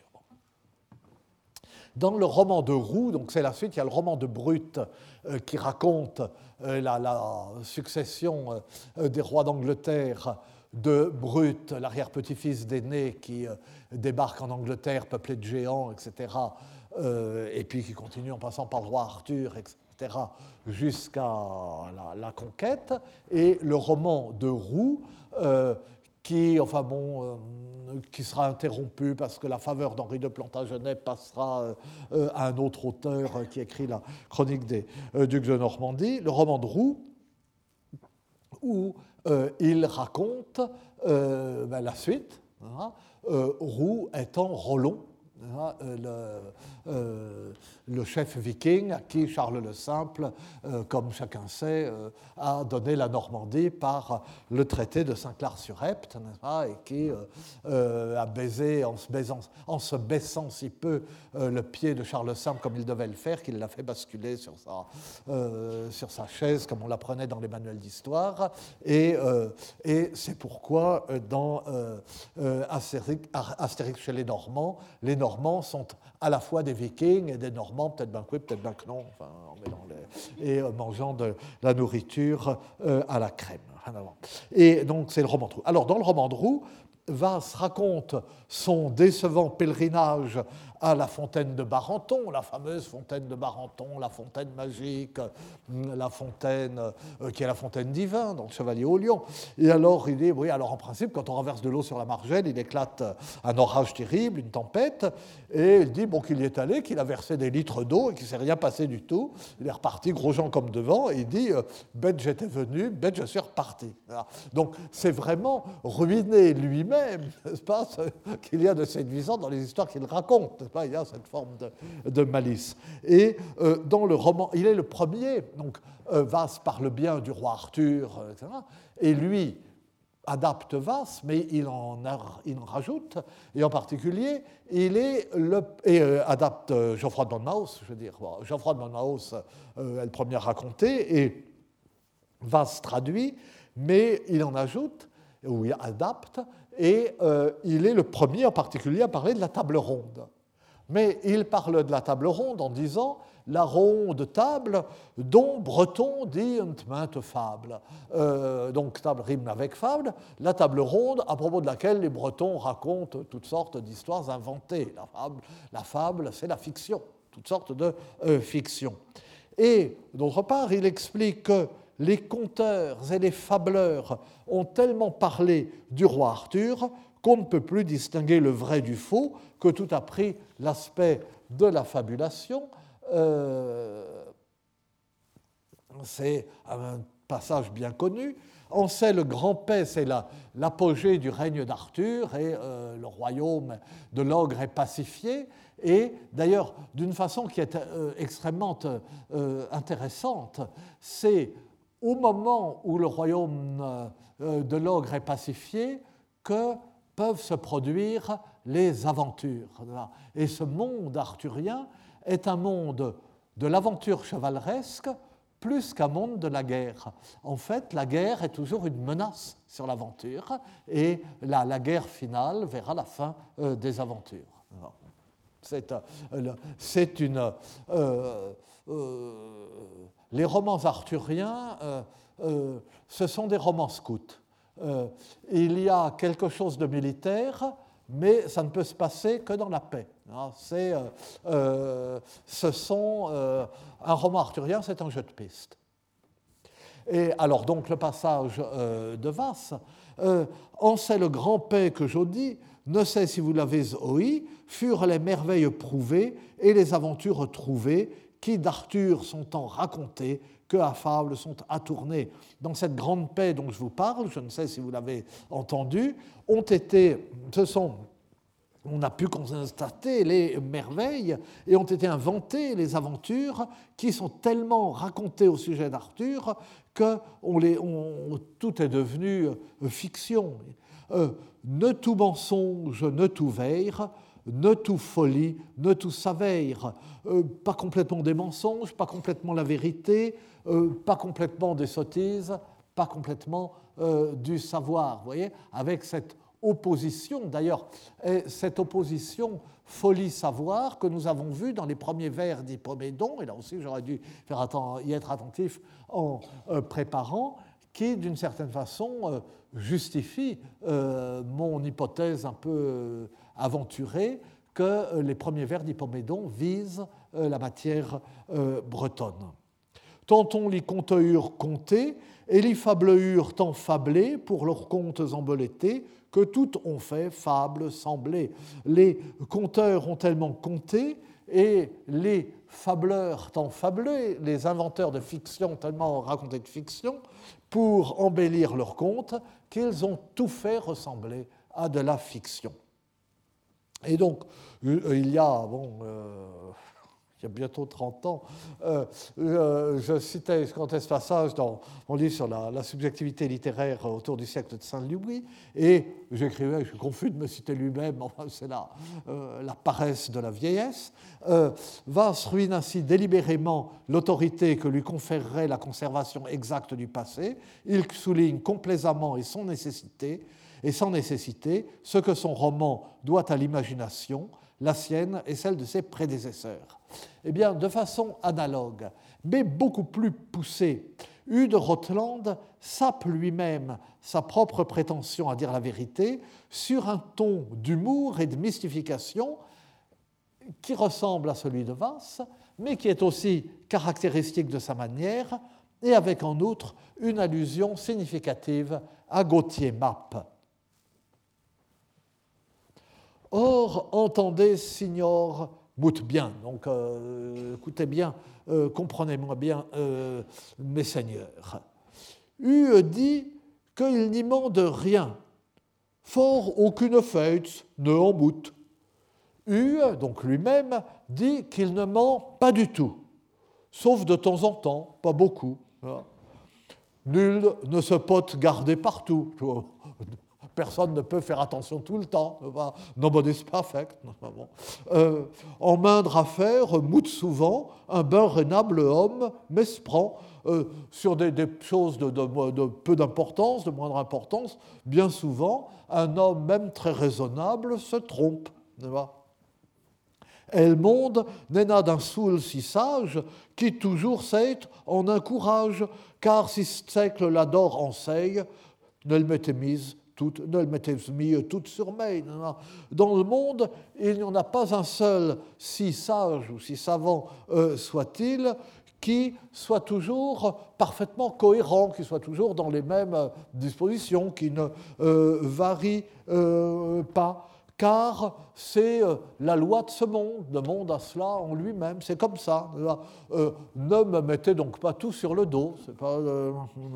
Dans le roman de Roux, donc c'est la suite, il y a le roman de Brut euh, qui raconte euh, la, la succession euh, des rois d'Angleterre de Brut, l'arrière-petit-fils d'Aîné qui euh, débarque en Angleterre peuplé de géants, et cetera, euh, et puis qui continue en passant par le roi Arthur, et cetera, jusqu'à la, la conquête, et le roman de Roux, euh, qui, enfin bon, euh, qui sera interrompu parce que la faveur d'Henri de Plantagenet passera euh, à un autre auteur euh, qui écrit la chronique des euh, ducs de Normandie, le roman de Roux, où euh, il raconte euh, ben, la suite, hein, euh, Roux étant Rollon, hein, le, euh, le chef viking à qui Charles le Simple, euh, comme chacun sait, euh, a donné la Normandie par le traité de Saint-Clar-sur-Epte, n'est-ce pas, et qui euh, euh, a baisé en se, baisant, en se baissant si peu euh, le pied de Charles le Simple comme il devait le faire, qu'il l'a fait basculer sur sa, euh, sur sa chaise comme on l'apprenait dans les manuels d'histoire, et, euh, et c'est pourquoi euh, dans euh, euh, Astérix, Astérix chez les Normands, les Normands sont à la fois des Vikings et des Normands, peut-être bien que oui, peut-être bien que non, enfin, en mêlant les, et euh, mangeant de la nourriture euh, à la crème. Et donc c'est le roman de Roux. Alors dans le roman de Roux, Wass raconte son décevant pèlerinage à la fontaine de Barenton, la fameuse fontaine de Barenton, la fontaine magique, la fontaine euh, qui est la fontaine divin, dans le Chevalier au Lion. Et alors il dit, oui, alors en principe, quand on renverse de l'eau sur la margelle, il éclate un orage terrible, une tempête, et il dit bon, qu'il y est allé, qu'il a versé des litres d'eau et qu'il ne s'est rien passé du tout. Il est reparti, gros gens comme devant, et il dit, bête j'étais venu, bête je suis reparti. Voilà. Donc c'est vraiment ruiné lui-même, n'est-ce pas, qu'il y a de séduisant dans les histoires qu'il raconte. N'est-ce pas, il y a cette forme de, de malice. Et euh, dans le roman, il est le premier, donc euh, Wass parle bien du roi Arthur, et cetera. Et lui adapte Wass, mais il en, a, il en rajoute, et en particulier, il est le, et, euh, adapte euh, Geoffroy de Monmouth, je veux dire. Bon, Geoffroy de Monmouth euh, est le premier à raconter, et Wass traduit, mais il en ajoute, ou il adapte, et euh, il est le premier en particulier à parler de la table ronde. Mais il parle de la table ronde en disant la ronde table dont Breton dit une mainte fable. Euh, donc table rime avec fable, la table ronde à propos de laquelle les Bretons racontent toutes sortes d'histoires inventées. La fable, la fable c'est la fiction, toutes sortes de euh, fictions. Et d'autre part, il explique que les conteurs et les fableurs ont tellement parlé du roi Arthur qu'on ne peut plus distinguer le vrai du faux, que tout a pris l'aspect de la fabulation. Euh, c'est un passage bien connu. Ancel le grand paix, c'est la, l'apogée du règne d'Arthur et euh, le royaume de l'ogre est pacifié. Et d'ailleurs, d'une façon qui est euh, extrêmement euh, intéressante, c'est au moment où le royaume euh, de l'ogre est pacifié que peuvent se produire les aventures. Et ce monde arthurien est un monde de l'aventure chevaleresque plus qu'un monde de la guerre. En fait, la guerre est toujours une menace sur l'aventure et la, la guerre finale verra la fin euh, des aventures. C'est, euh, c'est une... Euh, euh, les romans arthuriens, euh, euh, ce sont des romans scouts. Euh, il y a quelque chose de militaire, mais ça ne peut se passer que dans la paix. C'est, euh, euh, ce sont, euh, un roman arthurien, c'est un jeu de piste. Et alors, donc, le passage euh, de Vasse, euh, en c'est le grand paix que j'audis, ne sais si vous l'avez ouï, furent les merveilles prouvées et les aventures trouvées, qui d'Arthur sont en racontées, que à fables sont attournées. Dans cette grande paix dont je vous parle, je ne sais si vous l'avez entendu, ont été, ce sont, on a pu constater les merveilles et ont été inventées les aventures qui sont tellement racontées au sujet d'Arthur que on les, on, tout est devenu fiction. Euh, ne tout mensonge, ne tout veille, ne tout folie, ne tout s'aveire. Euh, pas complètement des mensonges, pas complètement la vérité, euh, pas complètement des sottises, pas complètement euh, du savoir. Vous voyez, avec cette opposition, d'ailleurs, cette opposition folie-savoir que nous avons vue dans les premiers vers d'Hippomédon, et là aussi j'aurais dû faire atten- y être attentif en euh, préparant, qui d'une certaine façon euh, justifie euh, mon hypothèse un peu euh, aventurée que euh, les premiers vers d'Hippomédon visent euh, la matière euh, bretonne. Tantôt les contes eurent compté, et les fables eurent tant fablé pour leurs contes embellettés, que toutes ont fait fables semblées. Les conteurs ont tellement compté, et les fableurs tant fablés, les inventeurs de fiction tellement raconté de fiction, pour embellir leurs contes, qu'ils ont tout fait ressembler à de la fiction. Et donc, il y a, bon, euh, il y a bientôt trente ans, euh, euh, je citais ce passage dans mon livre sur la, la subjectivité littéraire autour du siècle de Saint-Louis, et j'écrivais, je suis confus de me citer lui-même, enfin, c'est la, euh, la paresse de la vieillesse. Euh, Vasse ruine ainsi délibérément l'autorité que lui conférerait la conservation exacte du passé. Il souligne complaisamment et sans nécessité, et sans nécessité ce que son roman doit à l'imagination, la sienne et celle de ses prédécesseurs. Eh bien, de façon analogue, mais beaucoup plus poussée, Hugh de Rotland sape lui-même sa propre prétention à dire la vérité sur un ton d'humour et de mystification qui ressemble à celui de Vasse, mais qui est aussi caractéristique de sa manière, et avec en outre une allusion significative à Gauthier Mappe. Or, entendez, signor, moute bien, donc euh, écoutez bien, euh, comprenez-moi bien, euh, mes seigneurs. Hugh dit qu'il n'y ment de rien, fort aucune fête ne en moute. Hugh, donc lui-même, dit qu'il ne ment pas du tout, sauf de temps en temps, pas beaucoup. Nul ne se peut garder partout. Personne ne peut faire attention tout le temps. Nobody's perfect. Euh, en moindre affaire, moute souvent, un ben raisonnable homme m'esprend euh, sur des, des choses de, de, de peu d'importance, de moindre importance. Bien souvent, un homme même très raisonnable se trompe. El monde n'est n'a d'un soul si sage qui toujours sait en un courage, car si siècle l'adore enseigne, ne le mettez mise Toute, ne le mettez mis toutes sur main. Dans le monde, il n'y en a pas un seul, si sage ou si savant euh, soit-il, qui soit toujours parfaitement cohérent, qui soit toujours dans les mêmes dispositions, qui ne euh, varie euh, pas, car c'est euh, la loi de ce monde, le monde a cela en lui-même, c'est comme ça. Euh, ne me mettez donc pas tout sur le dos. C'est pas, euh,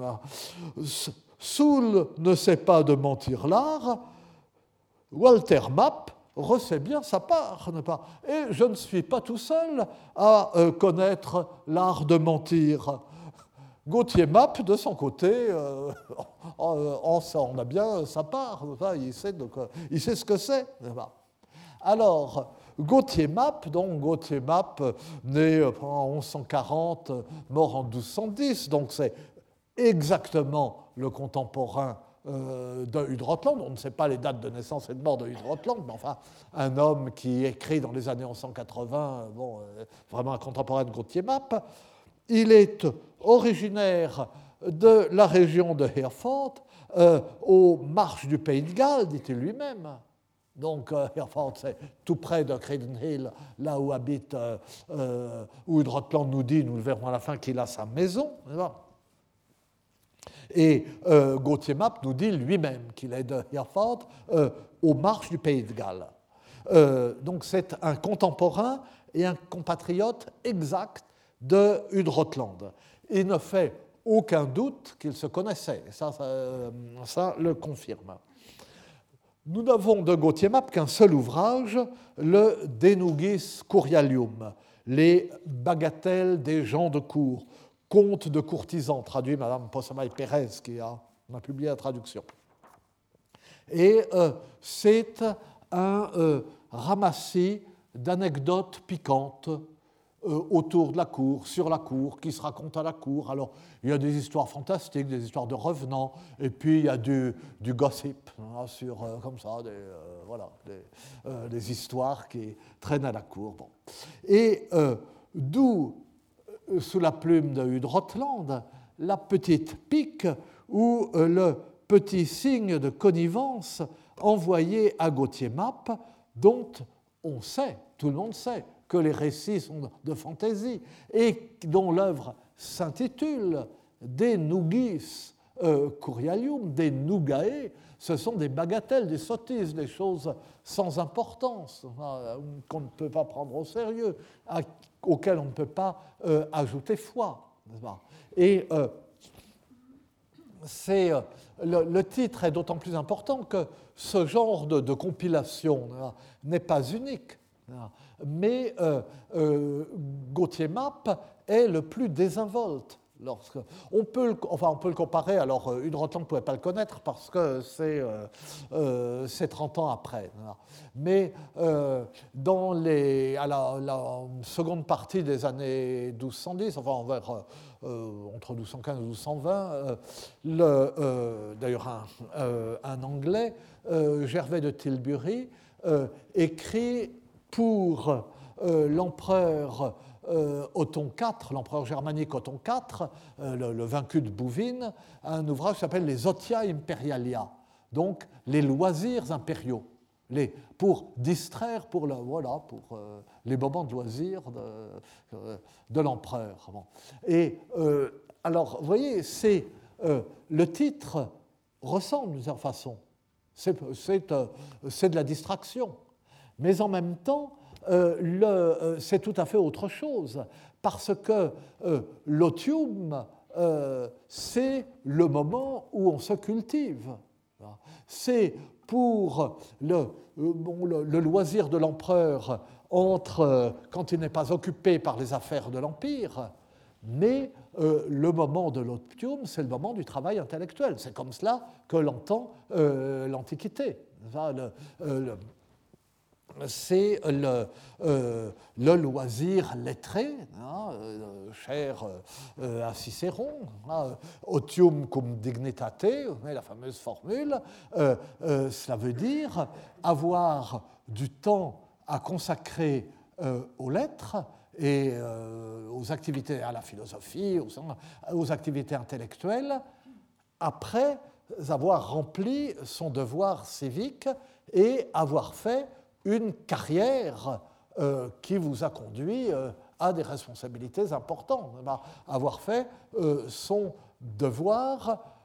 Soule ne sait pas de mentir l'art, Walter Map ressait bien sa part, n'est-ce pas? Et je ne suis pas tout seul à euh, connaître l'art de mentir. Gauthier Map, de son côté, euh, en, en a bien sa part, il sait, donc, il sait ce que c'est. Alors, Gauthier Map, donc Gauthier Map, né en onze cent quarante, mort en douze cent dix, donc c'est exactement le contemporain euh, de Hudrotland. On ne sait pas les dates de naissance et de mort de Hudrotland, mais enfin, un homme qui écrit dans les années onze cent quatre-vingts, bon, euh, vraiment un contemporain de Gauthier Map. Il est originaire de la région de Hereford, euh, aux marches du Pays de Galles, dit-il lui-même. Donc, euh, Hereford, c'est tout près de Creden Hill, là où habite, euh, euh, où Hudrotland nous dit, nous le verrons à la fin, qu'il a sa maison. Et euh, Gauthier Map nous dit lui-même qu'il est de Hereford, euh, aux marches du Pays de Galles. Euh, donc, c'est un contemporain et un compatriote exact de Hudrotland. Il ne fait aucun doute qu'ils se connaissaient. Ça, ça, ça le confirme. Nous n'avons de Gauthier Map qu'un seul ouvrage, le De Nugis Curialium, les bagatelles des gens de cour, contes de courtisans, traduit Madame Possamay-Pérez, qui a, a publié la traduction. Et euh, c'est un euh, ramassis d'anecdotes piquantes Euh, autour de la cour, sur la cour, qui se racontent à la cour. Alors, il y a des histoires fantastiques, des histoires de revenants, et puis il y a du, du gossip, hein, sur, euh, comme ça, des, euh, voilà, des, euh, des histoires qui traînent à la cour. Bon. Et euh, d'où, euh, sous la plume de Hudrotland, la petite pique ou euh, le petit signe de connivence envoyé à Gauthier Map, dont on sait, tout le monde sait, que les récits sont de fantaisie et dont l'œuvre s'intitule De Nugis euh, Curialium, des Nugae, ce sont des bagatelles, des sottises, des choses sans importance, euh, qu'on ne peut pas prendre au sérieux, à, auxquelles on ne peut pas euh, ajouter foi. Et euh, c'est, euh, le, le titre est d'autant plus important que ce genre de, de compilation n'est pas unique. Mais euh, euh, Gauthier Map est le plus désinvolte. Lorsque, on, peut, enfin, on peut le comparer, alors Hudrotland ne pouvait pas le connaître parce que c'est, euh, euh, c'est trente ans après. Mais euh, dans les, à la, la seconde partie des années douze cent dix, enfin vers, euh, entre douze cent quinze et douze cent vingt, euh, le, euh, d'ailleurs un, euh, un Anglais, euh, Gervais de Tilbury, euh, écrit pour euh, l'empereur euh, Othon quatre, l'empereur germanique Othon quatre, euh, le, le vaincu de Bouvines, un ouvrage qui s'appelle les Otia Imperialia, donc les loisirs impériaux, les, pour distraire, pour, le, voilà, pour euh, les moments de loisirs de, euh, de l'empereur. Bon. Et euh, alors, vous voyez, c'est, euh, le titre ressemble d'une certaine façon, c'est, c'est, euh, c'est de la distraction. Mais en même temps, euh, le, euh, c'est tout à fait autre chose, parce que euh, l'otium, euh, c'est le moment où on se cultive. C'est pour le, euh, bon, le, le loisir de l'empereur entre, euh, quand il n'est pas occupé par les affaires de l'Empire, mais euh, le moment de l'otium, c'est le moment du travail intellectuel. C'est comme cela que l'entend euh, l'Antiquité. Le, euh, le, c'est le, euh, le loisir lettré, hein, euh, cher euh, à Cicéron, hein, otium cum dignitate, la fameuse formule, euh, euh, cela veut dire avoir du temps à consacrer euh, aux lettres et euh, aux activités, à la philosophie, aux, aux activités intellectuelles, après avoir rempli son devoir civique et avoir fait une carrière euh, qui vous a conduit euh, à des responsabilités importantes, avoir fait euh, son devoir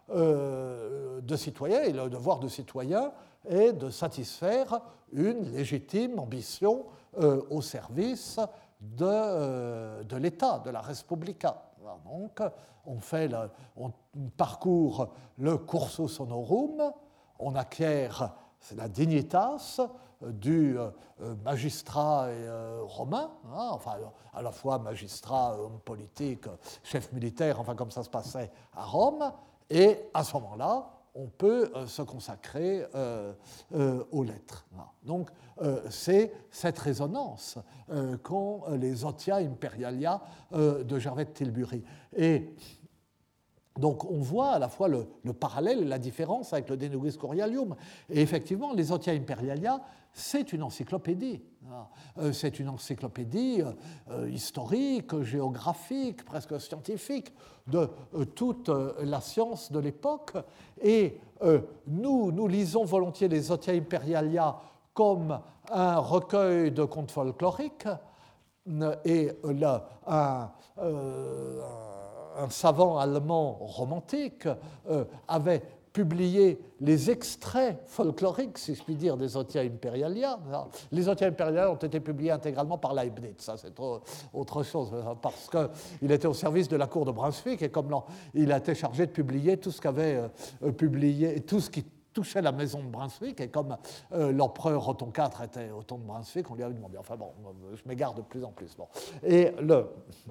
euh, de citoyen, et le devoir de citoyen est de satisfaire une légitime ambition euh, au service de, euh, de l'État, de la Respublica. Donc, on, fait le, on parcourt le cursus honorum, on acquiert la dignitas du magistrat romain, hein, enfin à la fois magistrat, homme politique, chef militaire, enfin comme ça se passait à Rome, et à ce moment-là, on peut se consacrer euh, euh, aux lettres. Donc, euh, c'est cette résonance euh, qu'ont les Otia Imperialia euh, de Gervais de Tilbury. Et donc, on voit à la fois le, le parallèle et la différence avec le De Nugis Curialium. Et effectivement, les Otia Imperialia, c'est une encyclopédie. C'est une encyclopédie euh, historique, géographique, presque scientifique, de euh, toute euh, la science de l'époque. Et euh, nous, nous lisons volontiers les Otia Imperialia comme un recueil de contes folkloriques. Et là, un, euh, un savant allemand romantique euh, avait publié les extraits folkloriques, si je puis dire, des Otia Imperialia. Les Otia Imperialia ont été publiés intégralement par Leibniz, ça c'est autre chose, parce qu'il était au service de la cour de Brunswick, et comme il a été chargé de publier tout ce qu'avait euh, publié, tout ce qui touchait la maison de Brunswick, et comme euh, l'empereur Othon quatre était Othon de Brunswick, on lui avait demandé. Enfin bon, je m'égare de plus en plus. Bon. Et le...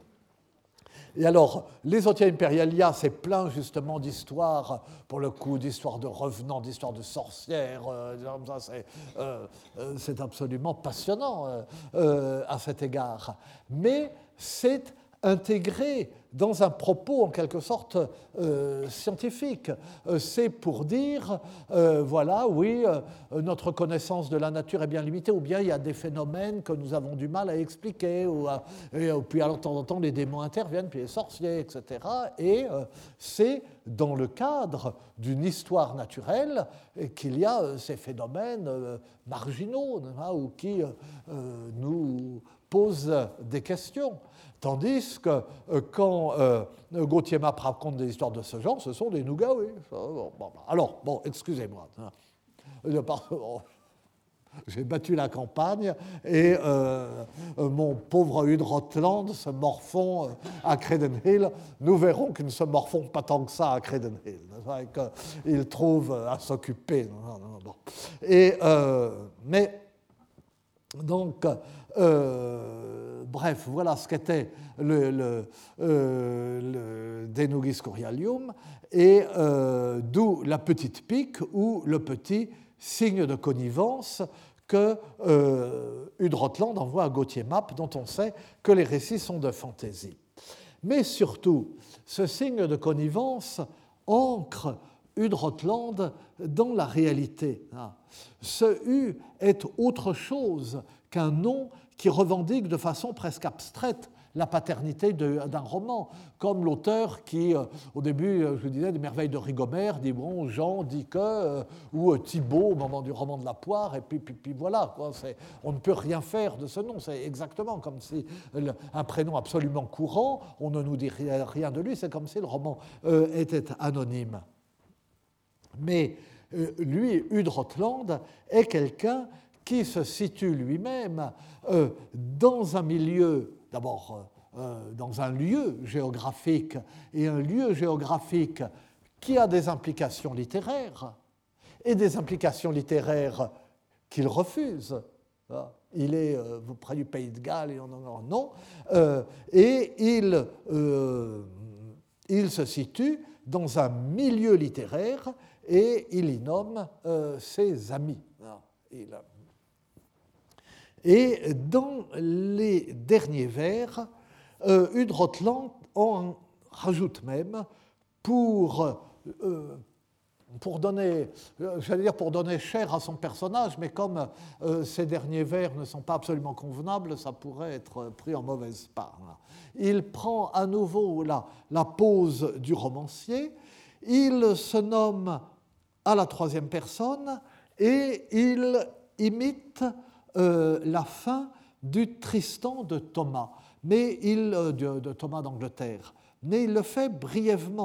Et alors, les Otia Imperialia, c'est plein justement d'histoires, pour le coup, d'histoires de revenants, d'histoires de sorcières. Euh, c'est, euh, c'est absolument passionnant euh, euh, à cet égard. Mais c'est intégré dans un propos en quelque sorte euh, scientifique. Euh, c'est pour dire, euh, voilà, oui, euh, notre connaissance de la nature est bien limitée, ou bien il y a des phénomènes que nous avons du mal à expliquer, ou, à, et, ou puis alors de temps en temps les démons interviennent, puis les sorciers, et cetera. Et euh, c'est dans le cadre d'une histoire naturelle qu'il y a euh, ces phénomènes euh, marginaux, hein, ou qui euh, nous posent des questions. Tandis que euh, quand euh, Gauthier Mapp raconte des histoires de ce genre, ce sont des nougaouis. Bon, bon, alors, bon, excusez-moi. J'ai battu la campagne et euh, mon pauvre Hudrotland se morfond à Credenhill. Nous verrons qu'il ne se morfond pas tant que ça à Credenhill. Il trouve à s'occuper. Et, euh, mais, donc... Euh, bref, voilà ce qu'était le, le, euh, le De Nugis Curialium, et euh, d'où la petite pique ou le petit signe de connivence que euh, Hudrotland envoie à Gauthier Mapp, dont on sait que les récits sont de fantaisie. Mais surtout, ce signe de connivence ancre Hudrotland dans la réalité. Ce U est autre chose qu'un nom qui revendique de façon presque abstraite la paternité d'un roman, comme l'auteur qui, euh, au début, je vous disais, des merveilles de Rigobert, dit bon, Jean dit que, euh, ou euh, Thibaut au moment du roman de la poire, et puis, puis, puis voilà, quoi, on ne peut rien faire de ce nom, c'est exactement comme si le, un prénom absolument courant, on ne nous dit rien de lui, c'est comme si le roman euh, était anonyme. Mais euh, lui, Hudrotland, est quelqu'un qui se situe lui-même euh, dans un milieu, d'abord euh, dans un lieu géographique, et un lieu géographique qui a des implications littéraires, et des implications littéraires qu'il refuse. Il est euh, près du Pays de Galles, et non, non, euh, et il, euh, il se situe dans un milieu littéraire, et il y nomme euh, ses amis. Il, Et dans les derniers vers, euh, Hudrotland en rajoute même pour, euh, pour donner, j'allais dire pour donner chair à son personnage, mais comme euh, ces derniers vers ne sont pas absolument convenables, ça pourrait être pris en mauvaise part. Il prend à nouveau la, la pose du romancier, il se nomme à la troisième personne et il imite Euh, la fin du Tristan de Thomas, mais il, euh, de, de Thomas d'Angleterre, mais il le fait brièvement.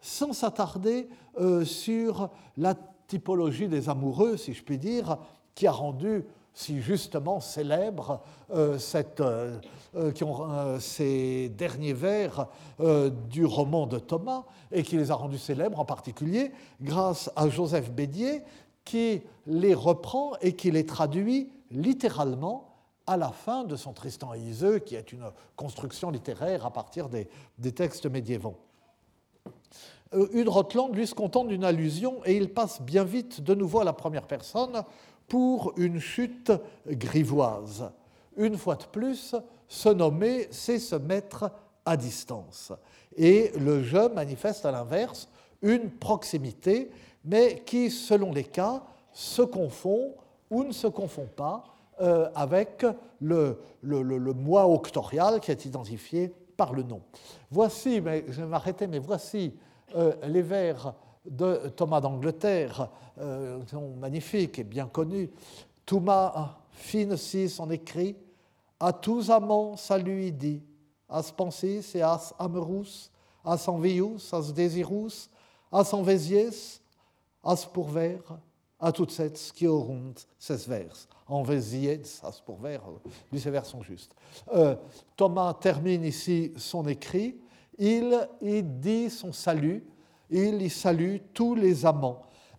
sans s'attarder euh, sur la typologie des amoureux, si je puis dire, qui a rendu si justement célèbre euh, cette, euh, qui ont, euh, ces derniers vers euh, du roman de Thomas, et qui les a rendus célèbres en particulier grâce à Joseph Bédier, qui les reprend et qui les traduit littéralement à la fin de son Tristan et Iseult, qui est une construction littéraire à partir des, des textes médiévaux. Eudes Rotland, lui, se contente d'une allusion et il passe bien vite de nouveau à la première personne pour une chute grivoise. Une fois de plus, se nommer, c'est se mettre à distance. Et le je manifeste à l'inverse une proximité, mais qui, selon les cas, se confond ou ne se confond pas euh, avec le, le, le, le moi auctorial qui est identifié par le nom. Voici, mais je vais m'arrêter, mais voici euh, les vers de Thomas d'Angleterre, euh, sont magnifiques et bien connus. Thomas fine si son écrit, à tous amants salut il dit, as pensis et as amerus, as envius, as desirus, as envesies, as pourver, à toutes celles qui auront ces vers. Envesies, as pourver, lui ces vers sont justes. Euh, Thomas termine ici son écrit, il, il dit son salut, il y salue tous les amants,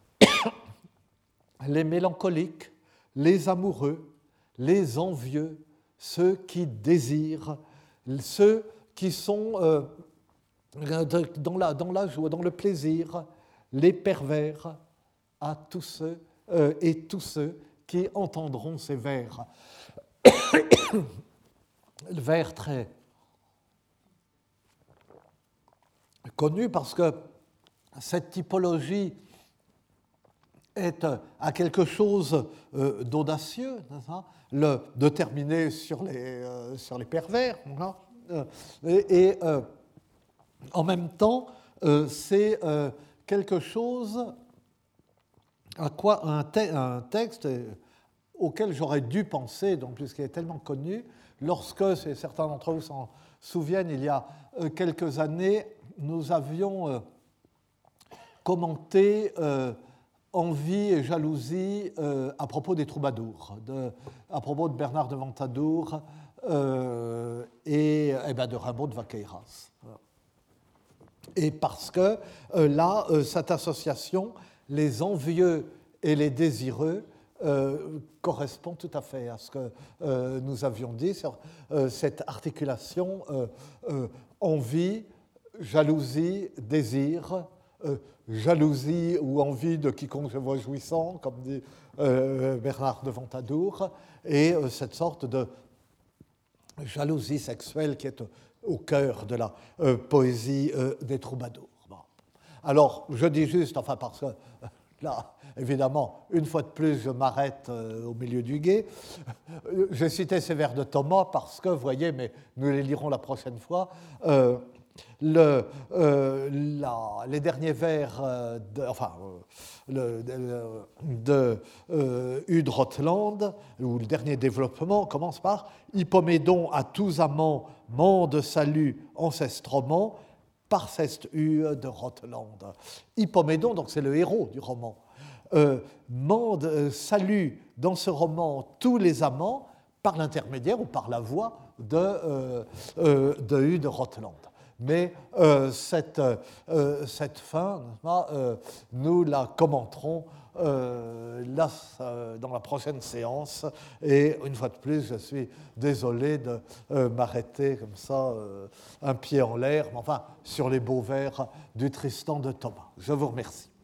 les mélancoliques, les amoureux, les envieux, ceux qui désirent, ceux qui sont euh, dans, la, dans la joie, dans le plaisir, les pervers, à tous ceux euh, et tous ceux qui entendront ces vers. Le vers très connu parce que cette typologie est à quelque chose d'audacieux, le, de terminer sur les, euh, sur les pervers. Et, et euh, en même temps, euh, c'est euh, quelque chose à quoi un, te, un texte auquel j'aurais dû penser, donc puisqu'il est tellement connu, lorsque, certains d'entre vous s'en souviennent, il y a quelques années, nous avions euh, commenté euh, Envie et jalousie euh, à propos des troubadours, de, à propos de Bernard de Ventadour euh, et, et ben de Rimbaud de Vaqueiras. Et parce que euh, là, euh, cette association, les envieux et les désireux, euh, correspond tout à fait à ce que euh, nous avions dit sur euh, cette articulation euh, euh, envie, jalousie, désir, euh, jalousie ou envie de quiconque je vois jouissant, comme dit euh, Bernard de Ventadour, et euh, cette sorte de jalousie sexuelle qui est au, au cœur de la euh, poésie euh, des troubadours. Bon. Alors, je dis juste, enfin parce que là, évidemment, une fois de plus, je m'arrête euh, au milieu du gué. J'ai cité ces vers de Thomas parce que, vous voyez, mais nous les lirons la prochaine fois, euh, Le, euh, la, les derniers vers euh, de, enfin, euh, le, de, de euh, Eudes Rotland, ou le dernier développement, commence par « Hippomédon à tous amants, mande salut ancestrement, par ceste Eudes de Rotland ». Hippomédon, donc c'est le héros du roman, euh, mande euh, salut dans ce roman tous les amants par l'intermédiaire ou par la voix de, euh, euh, de Eudes Rotland. Mais euh, cette, euh, cette fin, euh, nous la commenterons euh, là, euh, dans la prochaine séance. Et une fois de plus, je suis désolé de euh, m'arrêter comme ça, euh, un pied en l'air, mais enfin, sur les beaux vers du Tristan de Thomas. Je vous remercie.